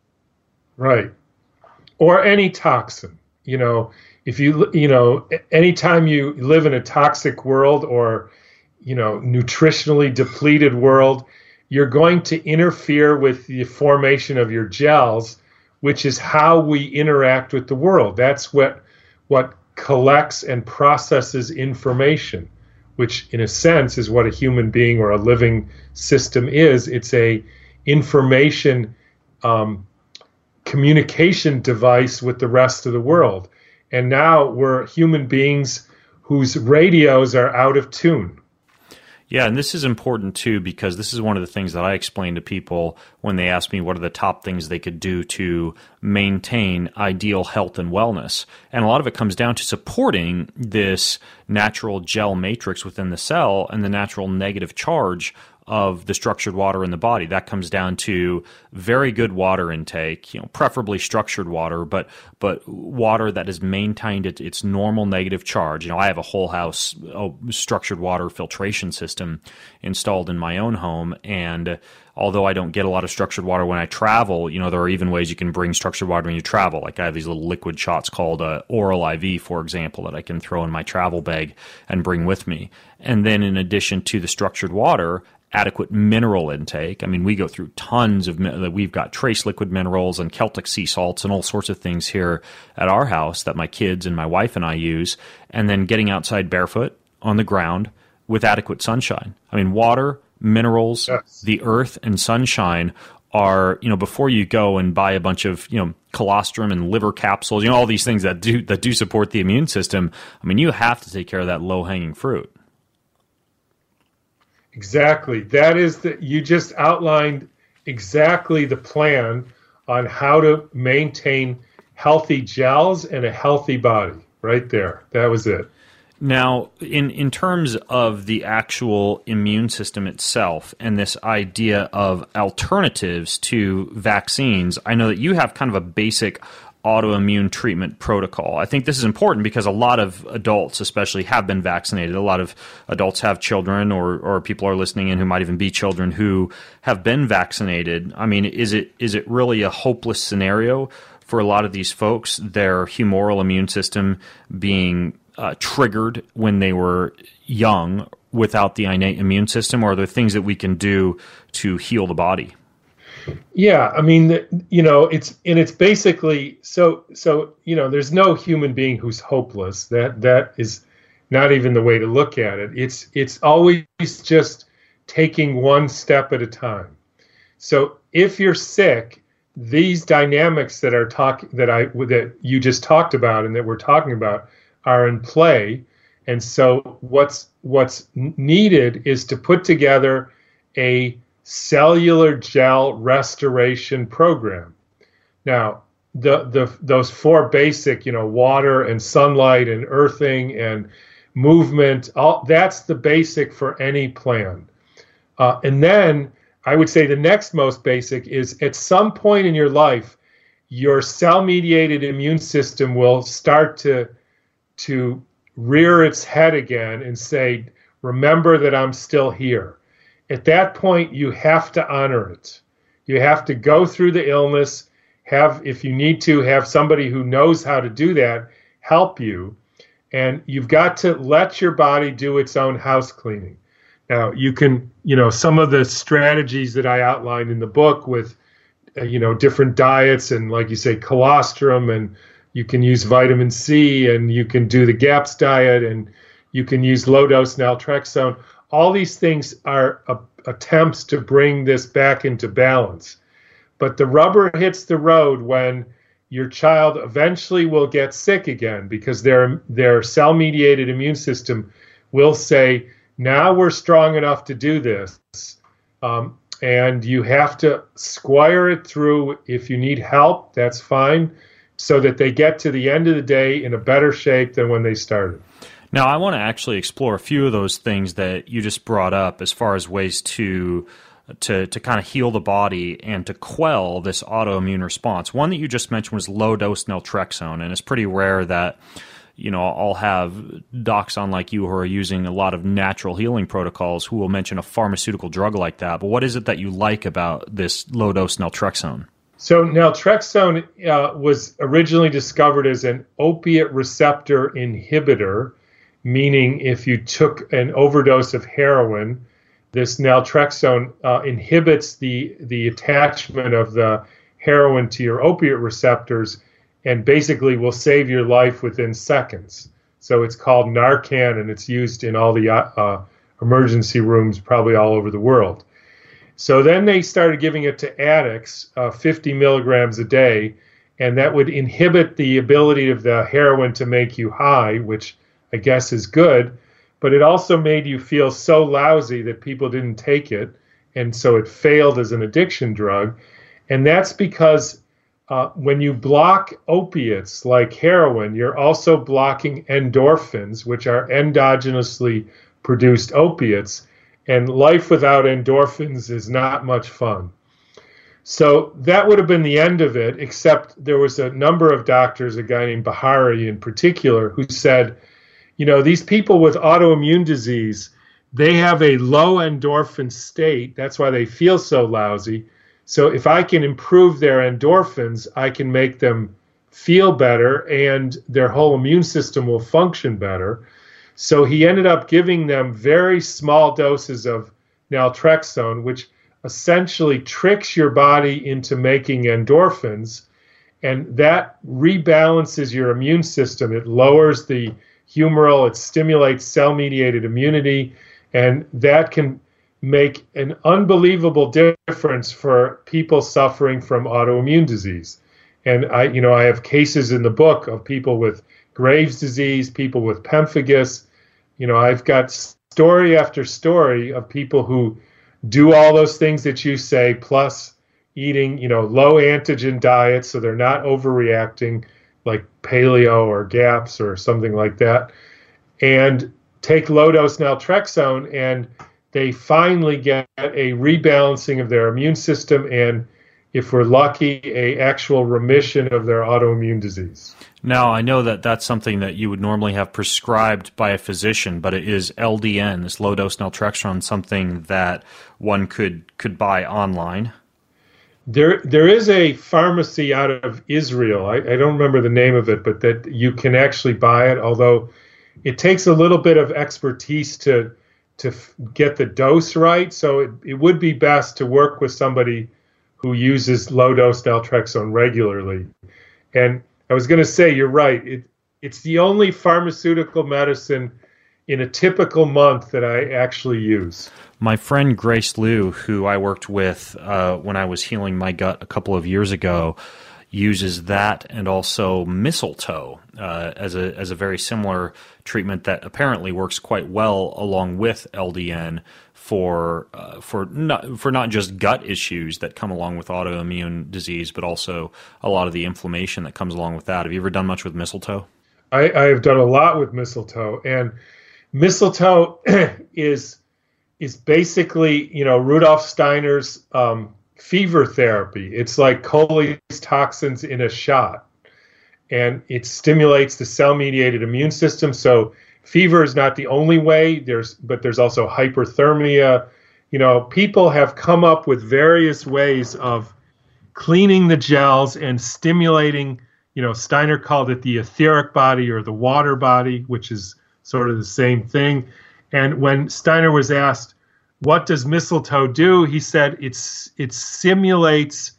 Right. Or any toxin. You know, if you, you know, anytime you live in a toxic world or, you know, nutritionally depleted world, you're going to interfere with the formation of your gels, which is how we interact with the world. That's what what collects and processes information, which in a sense is what a human being or a living system is. It's a information um, communication device with the rest of the world. And now we're human beings whose radios are out of tune. Yeah, and this is important too, because this is one of the things that I explain to people when they ask me what are the top things they could do to maintain ideal health and wellness. And a lot of it comes down to supporting this natural gel matrix within the cell and the natural negative charge of the structured water in the body. That comes down to very good water intake, you know, preferably structured water, but but water that has maintained its, its normal negative charge. You know, I have a whole house oh, structured water filtration system installed in my own home, and although I don't get a lot of structured water when I travel, you know, there are even ways you can bring structured water when you travel. Like I have these little liquid shots called uh, Oral I V, for example, that I can throw in my travel bag and bring with me. And then in addition to the structured water, adequate mineral intake. I mean, we go through tons of, we've got trace liquid minerals and Celtic sea salts and all sorts of things here at our house that my kids and my wife and I use. And then getting outside barefoot on the ground with adequate sunshine. I mean, water, minerals, yes. The earth, and sunshine are, you know, before you go and buy a bunch of, you know, colostrum and liver capsules, you know, all these things that do, that do support the immune system. I mean, you have to take care of that low-hanging fruit. Exactly. That is the, you just outlined exactly the plan on how to maintain healthy gels and a healthy body right there. That was it. Now, in, in terms of the actual immune system itself and this idea of alternatives to vaccines, I know that you have kind of a basic autoimmune treatment protocol. I think this is important because a lot of adults especially have been vaccinated. A lot of adults have children or or people are listening in who might even be children who have been vaccinated. I mean, is it is it really a hopeless scenario for a lot of these folks, their humoral immune system being uh, triggered when they were young without the innate immune system, or are there things that we can do to heal the body? Yeah, I mean, you know, it's and it's basically so so you know, there's no human being who's hopeless. That that is not even the way to look at it. It's it's always just taking one step at a time. So if you're sick, these dynamics that are talk that I that you just talked about and that we're talking about are in play. And so what's what's needed is to put together a cellular gel restoration program. Now, the the those four basic, you know, water and sunlight and earthing and movement, all that's the basic for any plan. Uh, and then I would say the next most basic is at some point in your life, your cell-mediated immune system will start to to rear its head again and say, remember that I'm still here. At that point, you have to honor it. You have to go through the illness, have, if you need to, have somebody who knows how to do that help you. And you've got to let your body do its own house cleaning. Now, you can, you know, some of the strategies that I outlined in the book with, uh, you know, different diets and, like you say, colostrum, and you can use vitamin C, and you can do the GAPS diet, and you can use low-dose naltrexone. All these things are uh, attempts to bring this back into balance. But the rubber hits the road when your child eventually will get sick again, because their their cell-mediated immune system will say, now we're strong enough to do this. Um, and you have to squire it through. If you need help, that's fine. so that they get to the end of the day in a better shape than when they started. Now, I want to actually explore a few of those things that you just brought up as far as ways to to to kind of heal the body and to quell this autoimmune response. One that you just mentioned was low-dose naltrexone, and it's pretty rare that, you know, I'll have docs on like you who are using a lot of natural healing protocols who will mention a pharmaceutical drug like that. But what is it that you like about this low-dose naltrexone? So naltrexone uh, was originally discovered as an opiate receptor inhibitor, meaning if you took an overdose of heroin, this naltrexone uh, inhibits the, the attachment of the heroin to your opiate receptors and basically will save your life within seconds. So it's called Narcan, and it's used in all the uh, emergency rooms probably all over the world. So then they started giving it to addicts, uh, fifty milligrams a day, and that would inhibit the ability of the heroin to make you high, which I guess is good, but it also made you feel so lousy that people didn't take it, and so it failed as an addiction drug. And that's because uh, when you block opiates like heroin, you're also blocking endorphins, which are endogenously produced opiates, and life without endorphins is not much fun. So that would have been the end of it, except there was a number of doctors, a guy named Bahari in particular, who said, you know, these people with autoimmune disease, they have a low endorphin state. That's why they feel so lousy. So if I can improve their endorphins, I can make them feel better and their whole immune system will function better. So he ended up giving them very small doses of naltrexone, which essentially tricks your body into making endorphins, and that rebalances your immune system. It lowers the humoral, it stimulates cell-mediated immunity, and that can make an unbelievable difference for people suffering from autoimmune disease. And I, you know, I have cases in the book of people with Graves' disease, people with pemphigus. You know, I've got story after story of people who do all those things that you say, plus eating, you know, low antigen diets, so they're not overreacting, like paleo or GAPS or something like that, and take low-dose naltrexone, and they finally get a rebalancing of their immune system, and if we're lucky, a actual remission of their autoimmune disease. Now, I know that that's something that you would normally have prescribed by a physician, but it is L D N, this low-dose naltrexone, something that one could could buy online. There, there is a pharmacy out of Israel. I, I don't remember the name of it, but that you can actually buy it, although it takes a little bit of expertise to to f- get the dose right. So it, it would be best to work with somebody who uses low-dose naltrexone regularly. And I was going to say, you're right. It, it's the only pharmaceutical medicine in a typical month that I actually use. My friend Grace Liu, who I worked with uh, when I was healing my gut a couple of years ago, uses that and also mistletoe uh, as a as a very similar treatment that apparently works quite well along with L D N for uh, for not for not just gut issues that come along with autoimmune disease, but also a lot of the inflammation that comes along with that. Have you ever done much with mistletoe? I, I have done a lot with mistletoe, and mistletoe is is basically, you know, Rudolf Steiner's um, fever therapy. It's like Coley's toxins in a shot, and it stimulates the cell-mediated immune system. So fever is not the only way. There's, but there's also hyperthermia. You know, people have come up with various ways of cleaning the gels and stimulating. You know, Steiner called it the etheric body or the water body, which is sort of the same thing. And when Steiner was asked, what does mistletoe do? He said it's it simulates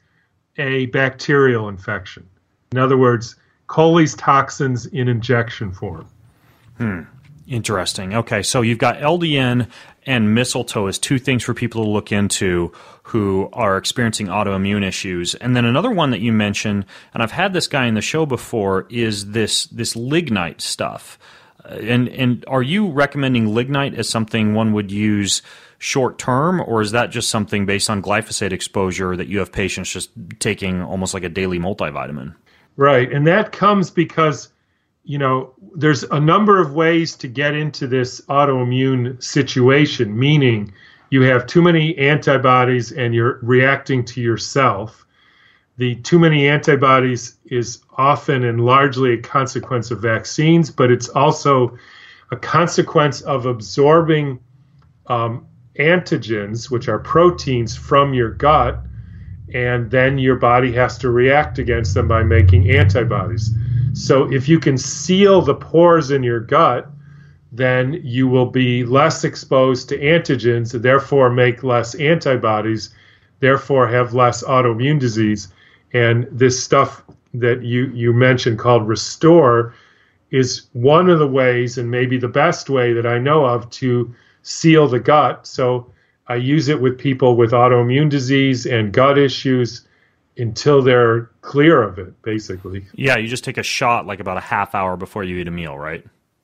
a bacterial infection. In other words, Coley's toxins in injection form. Hmm. Interesting. Okay, so you've got L D N and mistletoe as two things for people to look into who are experiencing autoimmune issues. And then another one that you mentioned, and I've had this guy in the show before, is this this lignite stuff. And and are you recommending lignite as something one would use short term, or is that just something based on glyphosate exposure that you have patients just taking almost like a daily multivitamin? Right. And that comes because, you know, there's a number of ways to get into this autoimmune situation, meaning you have too many antibodies and you're reacting to yourself. The too many antibodies is often and largely a consequence of vaccines, but it's also a consequence of absorbing um, antigens, which are proteins from your gut, and then your body has to react against them by making antibodies. So if you can seal the pores in your gut, then you will be less exposed to antigens, therefore make less antibodies, therefore have less autoimmune disease. And this stuff that you, you mentioned called Restore is one of the ways, and maybe the best way that I know of, to seal the gut. So I use it with people with autoimmune disease and gut issues until they're clear of it, basically. Yeah, you just take a shot like about a half hour before you eat a meal, right?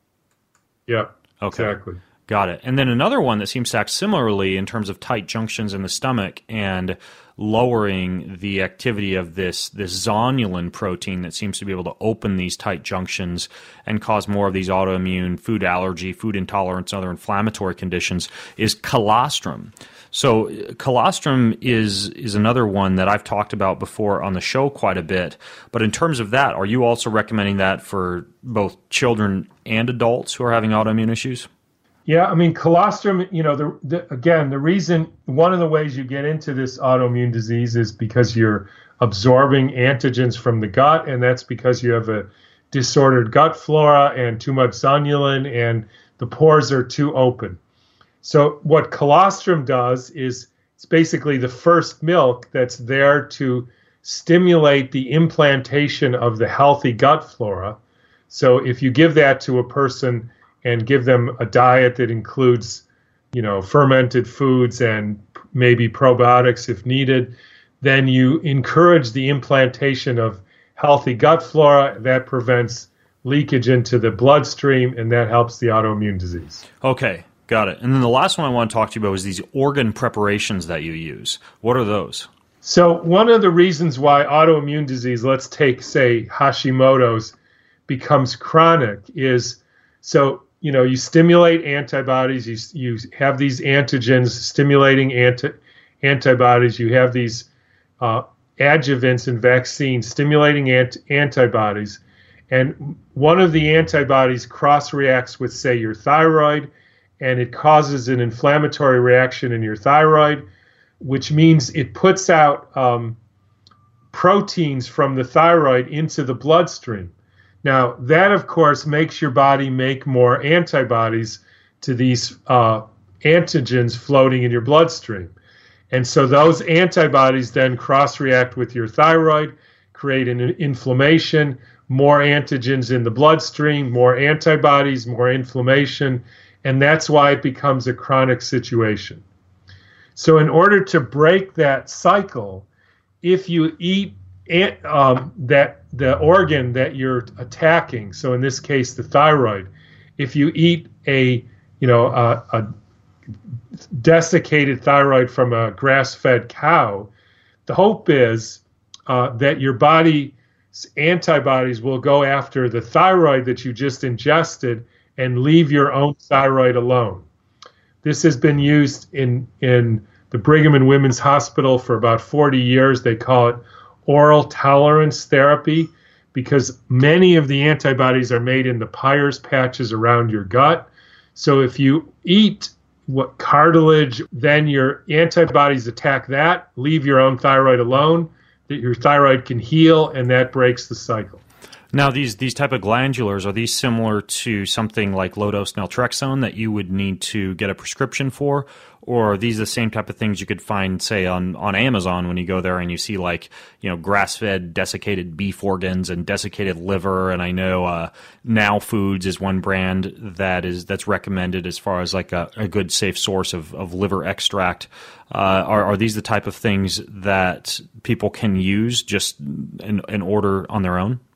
Yeah, okay. Exactly. Got it. And then another one that seems to act similarly in terms of tight junctions in the stomach and lowering the activity of this this zonulin protein that seems to be able to open these tight junctions and cause more of these autoimmune, food allergy, food intolerance, and other inflammatory conditions is colostrum. So colostrum is is another one that I've talked about before on the show quite a bit. But in terms of that, are you also recommending that for both children and adults who are having autoimmune issues? Yeah, I mean, colostrum, you know, the, the, again, the reason, one of the ways you get into this autoimmune disease is because you're absorbing antigens from the gut, and that's because you have a disordered gut flora and too much zonulin, and the pores are too open. So what colostrum does is it's basically the first milk that's there to stimulate the implantation of the healthy gut flora. So if you give that to a person and give them a diet that includes, you know, fermented foods and maybe probiotics if needed, then you encourage the implantation of healthy gut flora. That prevents leakage into the bloodstream, and that helps the autoimmune disease. Okay, got it. And then the last one I want to talk to you about is these organ preparations that you use. What are those? So one of the reasons why autoimmune disease, let's take, say, Hashimoto's, becomes chronic is, so you know, you stimulate antibodies, you you have these antigens stimulating anti, antibodies, you have these uh, adjuvants and vaccines stimulating ant, antibodies, and one of the antibodies cross-reacts with, say, your thyroid, and it causes an inflammatory reaction in your thyroid, which means it puts out um, proteins from the thyroid into the bloodstream. Now, that, of course, makes your body make more antibodies to these uh, antigens floating in your bloodstream. And so those antibodies then cross-react with your thyroid, create an inflammation, more antigens in the bloodstream, more antibodies, more inflammation, and that's why it becomes a chronic situation. So in order to break that cycle, if you eat And, um, that the organ that you're attacking, so in this case the thyroid, if you eat a you know a, a desiccated thyroid from a grass-fed cow, the hope is uh, that your body's antibodies will go after the thyroid that you just ingested and leave your own thyroid alone. This has been used in in the Brigham and Women's Hospital for about forty years. They call it oral tolerance therapy, because many of the antibodies are made in the Peyer's patches around your gut. So if you eat what cartilage, then your antibodies attack that, leave your own thyroid alone, that your thyroid can heal, and that breaks the cycle. Now, these these type of glandulars, are these similar to something like low-dose naltrexone that you would need to get a prescription for? Or are these the same type of things you could find, say, on, on Amazon when you go there and you see, like, you know, grass-fed desiccated beef organs and desiccated liver? And I know uh, Now Foods is one brand that is that's recommended as far as like a, a good, safe source of, of liver extract. Uh, are, are these the type of things that people can use just in, in order on their own?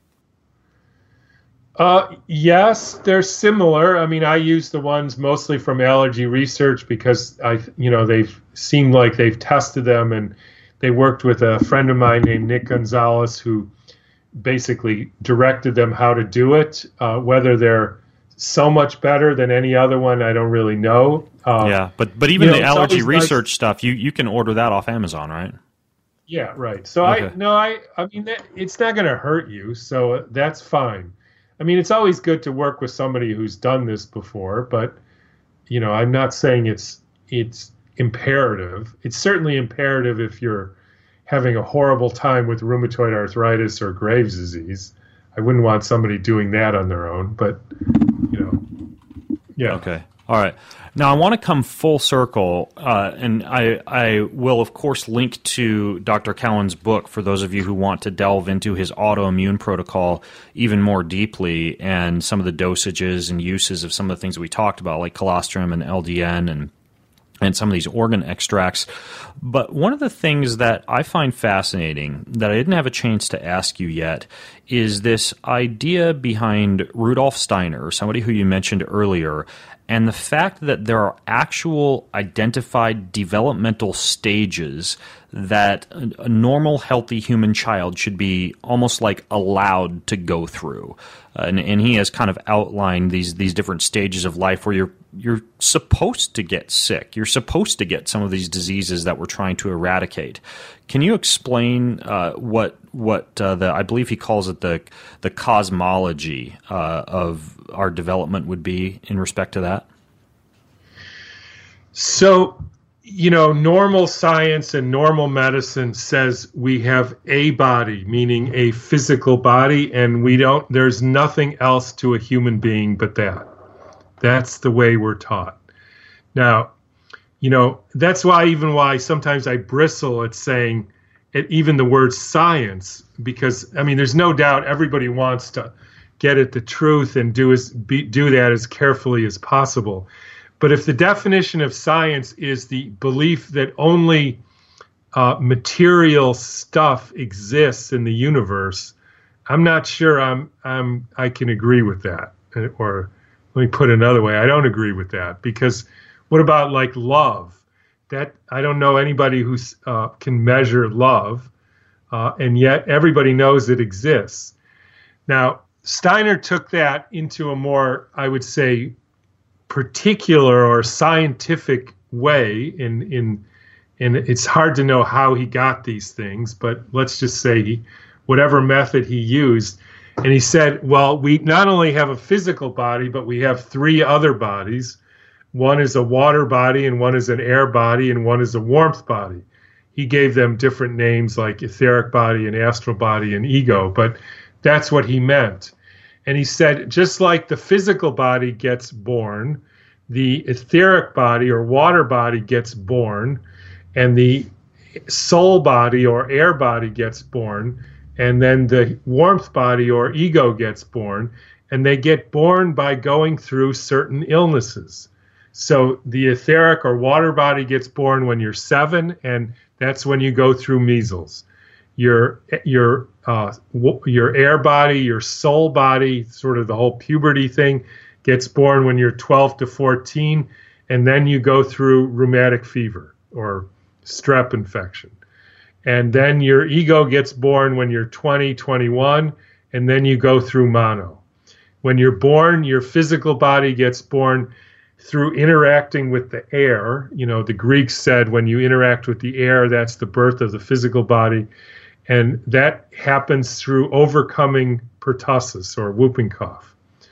Uh, yes, they're similar. I mean, I use the ones mostly from Allergy Research because I, you know, they've seemed like they've tested them, and they worked with a friend of mine named Nick Gonzalez who basically directed them how to do it. Uh, whether they're so much better than any other one, I don't really know. Uh, yeah, but but even you know, the allergy research nice. stuff, you, you can order that off Amazon, right? Yeah, right. So Okay. I no, I I mean that, it's not going to hurt you, so that's fine. I mean, it's always good to work with somebody who's done this before, but you know, I'm not saying it's it's imperative. It's certainly imperative if you're having a horrible time with rheumatoid arthritis or Graves' disease. I wouldn't want somebody doing that on their own, but you know, yeah. Okay. All right. Now I want to come full circle, uh, and I, I will of course link to Doctor Cowan's book for those of you who want to delve into his autoimmune protocol even more deeply and some of the dosages and uses of some of the things that we talked about, like colostrum and L D N and and some of these organ extracts. But one of the things that I find fascinating that I didn't have a chance to ask you yet is this idea behind Rudolf Steiner, somebody who you mentioned earlier, and the fact that there are actual identified developmental stages that a normal, healthy human child should be almost like allowed to go through. Uh, and, and he has kind of outlined these these different stages of life where you're you're supposed to get sick. You're supposed to get some of these diseases that we're trying to eradicate. Can you explain uh, what what uh, the I believe he calls it the the cosmology uh, of our development would be in respect to that? So, you know, normal science and normal medicine says we have a body, meaning a physical body, and we don't, there's nothing else to a human being but that. That's the way we're taught. Now, you know, that's why even why sometimes I bristle at saying at even the word science, because, I mean, there's no doubt everybody wants to get at the truth and do as be, do that as carefully as possible. But if the definition of science is the belief that only uh, material stuff exists in the universe, I'm not sure I'm I'm I can agree with that. Or let me put it another way, I don't agree with that, because what about like love? That I don't know anybody who uh, can measure love, uh, and yet everybody knows it exists. Now, Steiner took that into a more, I would say, particular or scientific way. In in and it's hard to know how he got these things, but let's just say he, whatever method he used. And he said, well, we not only have a physical body, but we have three other bodies. One is a water body, and one is an air body, and one is a warmth body. He gave them different names like etheric body and astral body and ego, but that's what he meant. And he said, just like the physical body gets born, the etheric body or water body gets born, and the soul body or air body gets born, and then the warmth body or ego gets born, and they get born by going through certain illnesses. So the etheric or water body gets born when you're seven, and that's when you go through measles. Your your uh, your air body, your soul body, sort of the whole puberty thing, gets born when you're twelve to fourteen, and then you go through rheumatic fever or strep infection. And then your ego gets born when you're twenty, twenty-one, and then you go through mono. When you're born, your physical body gets born through interacting with the air. You know, the Greeks said when you interact with the air, that's the birth of the physical body. And that happens through overcoming pertussis or whooping cough.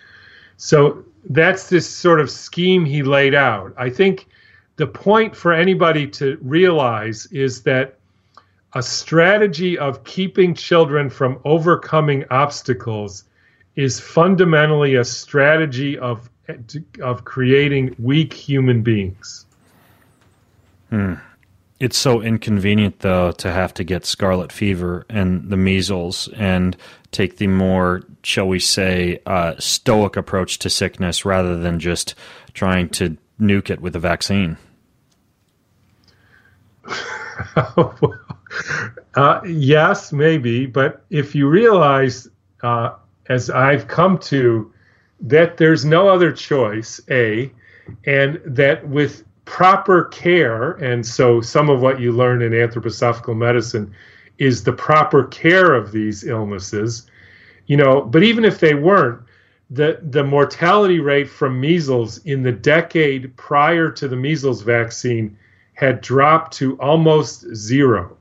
So that's this sort of scheme he laid out. I think the point for anybody to realize is that a strategy of keeping children from overcoming obstacles is fundamentally a strategy of of creating weak human beings. Hmm. It's so inconvenient, though, to have to get scarlet fever and the measles and take the more, shall we say, uh, stoic approach to sickness rather than just trying to nuke it with a vaccine. uh, yes, maybe. But if you realize, uh, as I've come to, that there's no other choice, A, and that with proper care, and so some of what you learn in anthroposophical medicine is the proper care of these illnesses, you know, but even if they weren't, the, the mortality rate from measles in the decade prior to the measles vaccine had dropped to almost zero.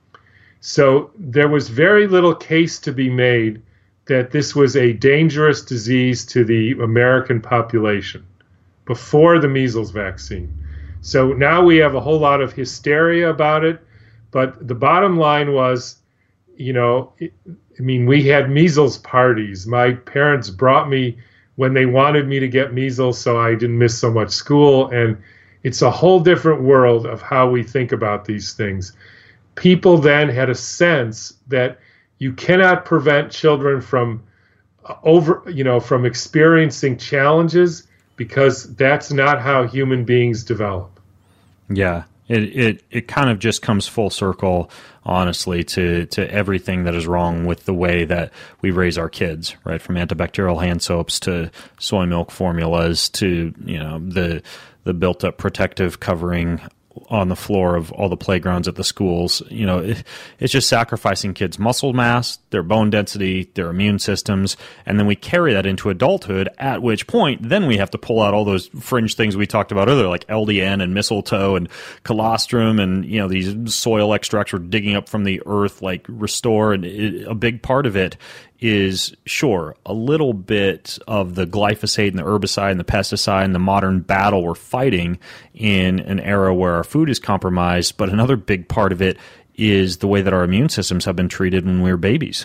So there was very little case to be made that this was a dangerous disease to the American population before the measles vaccine. So now we have a whole lot of hysteria about it, but the bottom line was, you know, it, I mean, we had measles parties. My parents brought me when they wanted me to get measles so I didn't miss so much school, and it's a whole different world of how we think about these things. People then had a sense that you cannot prevent children from uh, over, you know, from experiencing challenges because that's not how human beings develop. Yeah, it it it kind of just comes full circle, honestly, to to everything that is wrong with the way that we raise our kids, right? From antibacterial hand soaps to soy milk formulas to, you know, the the built up protective covering on the floor of all the playgrounds at the schools. You know, it, it's just sacrificing kids' muscle mass, their bone density, their immune systems, and then we carry that into adulthood, at which point then we have to pull out all those fringe things we talked about earlier, like L D N and mistletoe and colostrum and, you know, these soil extracts we're digging up from the earth, like Restore. And it, a big part of it is, sure, a little bit of the glyphosate and the herbicide and the pesticide and the modern battle we're fighting in an era where our food is compromised, but another big part of it is the way that our immune systems have been treated when we were babies.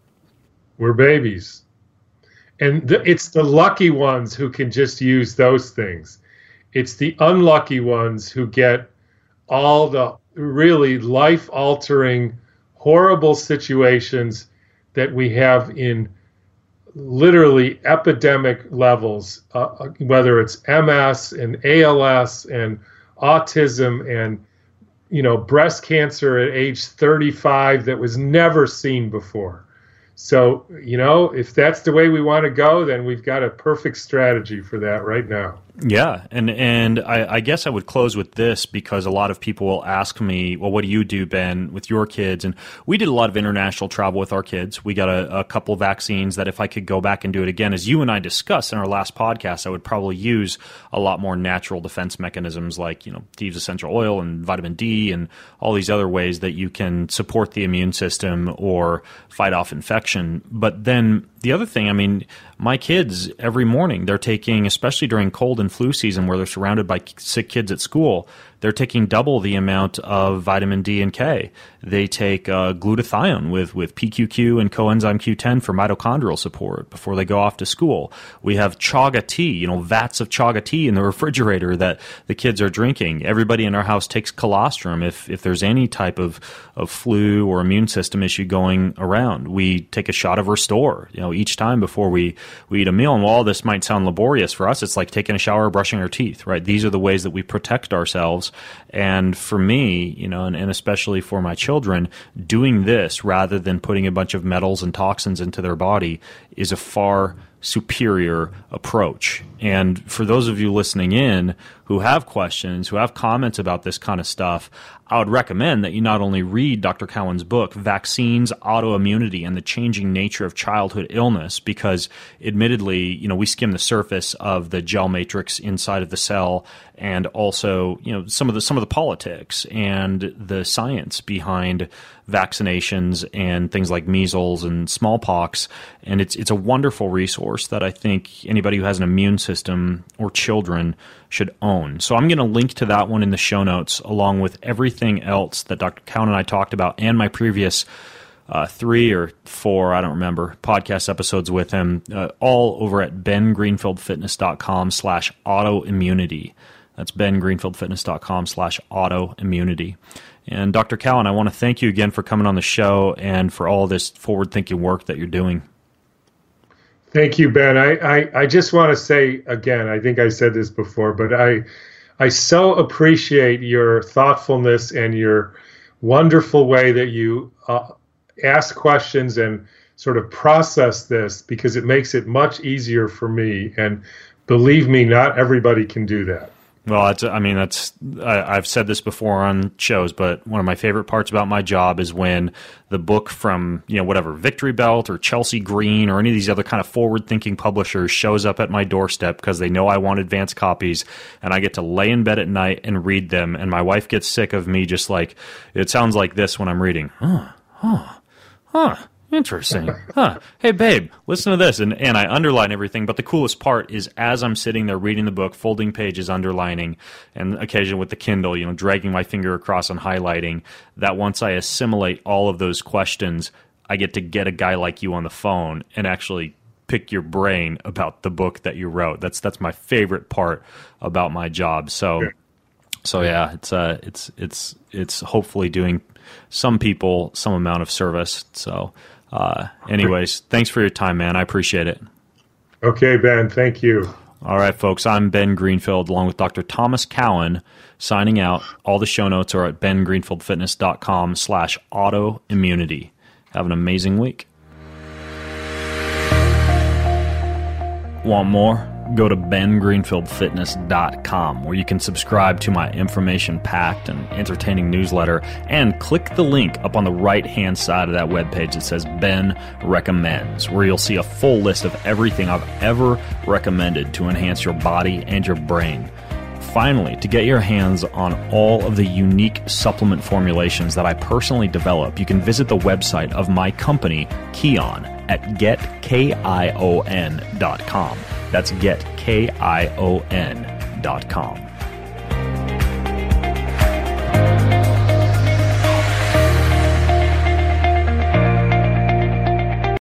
We're babies. And the, it's the lucky ones who can just use those things. It's the unlucky ones who get all the really life-altering, horrible situations that we have in literally epidemic levels, uh, whether it's M S and A L S and autism and, you know, breast cancer at age thirty-five that was never seen before. So, you know, if that's the way we want to go, then we've got a perfect strategy for that right now. Yeah, and and I, I guess I would close with this because a lot of people will ask me, well, what do you do, Ben, with your kids? And we did a lot of international travel with our kids. We got a, a couple vaccines that if I could go back and do it again, as you and I discussed in our last podcast, I would probably use a lot more natural defense mechanisms like, you know, Thieves essential oil and vitamin D and all these other ways that you can support the immune system or fight off infection. But then the other thing, I mean, my kids, every morning, they're taking, especially during cold and flu season where they're surrounded by sick kids at school, they're taking double the amount of vitamin D and K. They take uh, glutathione with, with P Q Q and coenzyme Q ten for mitochondrial support before they go off to school. We have chaga tea, you know, vats of chaga tea in the refrigerator that the kids are drinking. Everybody in our house takes colostrum if, if there's any type of, of flu or immune system issue going around. We take a shot of Restore, you know, each time before we, we eat a meal. And while this might sound laborious for us, it's like taking a shower or brushing our teeth, right? These are the ways that we protect ourselves. And for me, you know, and, and especially for my children, doing this rather than putting a bunch of metals and toxins into their body is a far superior approach. And for those of you listening in who have questions, who have comments about this kind of stuff, I would recommend that you not only read Doctor Cowan's book, Vaccines, Autoimmunity, and the Changing Nature of Childhood Illness, because admittedly, you know, we skim the surface of the gel matrix inside of the cell and also, you know, some of the some of the politics and the science behind vaccinations and things like measles and smallpox. And it's it's a wonderful resource that I think anybody who has an immune system or children should own. So I'm going to link to that one in the show notes, along with everything else that Doctor Cowan and I talked about and my previous uh, three or four, I don't remember, podcast episodes with him, uh, all over at bengreenfieldfitness.com slash autoimmunity. That's bengreenfieldfitness.com slash autoimmunity. And Doctor Cowan, I want to thank you again for coming on the show and for all this forward-thinking work that you're doing. Thank you, Ben. I, I, I just want to say again, I think I said this before, but I I so appreciate your thoughtfulness and your wonderful way that you uh, ask questions and sort of process this, because it makes it much easier for me. And believe me, not everybody can do that. Well, that's, I mean, that's, I, I've said this before on shows, but one of my favorite parts about my job is when the book from, you know, whatever, Victory Belt or Chelsea Green or any of these other kind of forward-thinking publishers shows up at my doorstep because they know I want advanced copies, and I get to lay in bed at night and read them, and my wife gets sick of me just like, it sounds like this when I'm reading. Huh, huh, huh. Interesting. Huh. Hey, babe, listen to this. And and I underline everything. But the coolest part is as I'm sitting there reading the book, folding pages, underlining, and occasionally with the Kindle, you know, dragging my finger across and highlighting, that once I assimilate all of those questions, I get to get a guy like you on the phone and actually pick your brain about the book that you wrote. That's that's my favorite part about my job. So, so yeah, it's uh, it's it's it's hopefully doing some people some amount of service. So. Uh, anyways, thanks for your time, man. I appreciate it. Okay, Ben. Thank you. All right, folks. I'm Ben Greenfield, along with Doctor Thomas Cowan, signing out. All the show notes are at bengreenfieldfitness.com slash autoimmunity. Have an amazing week. Want more? Go to ben greenfield fitness dot com, where you can subscribe to my information-packed and entertaining newsletter, and click the link up on the right-hand side of that webpage that says Ben Recommends, where you'll see a full list of everything I've ever recommended to enhance your body and your brain. Finally, to get your hands on all of the unique supplement formulations that I personally develop, you can visit the website of my company, Kion, at get kion dot com. That's get kion dot com.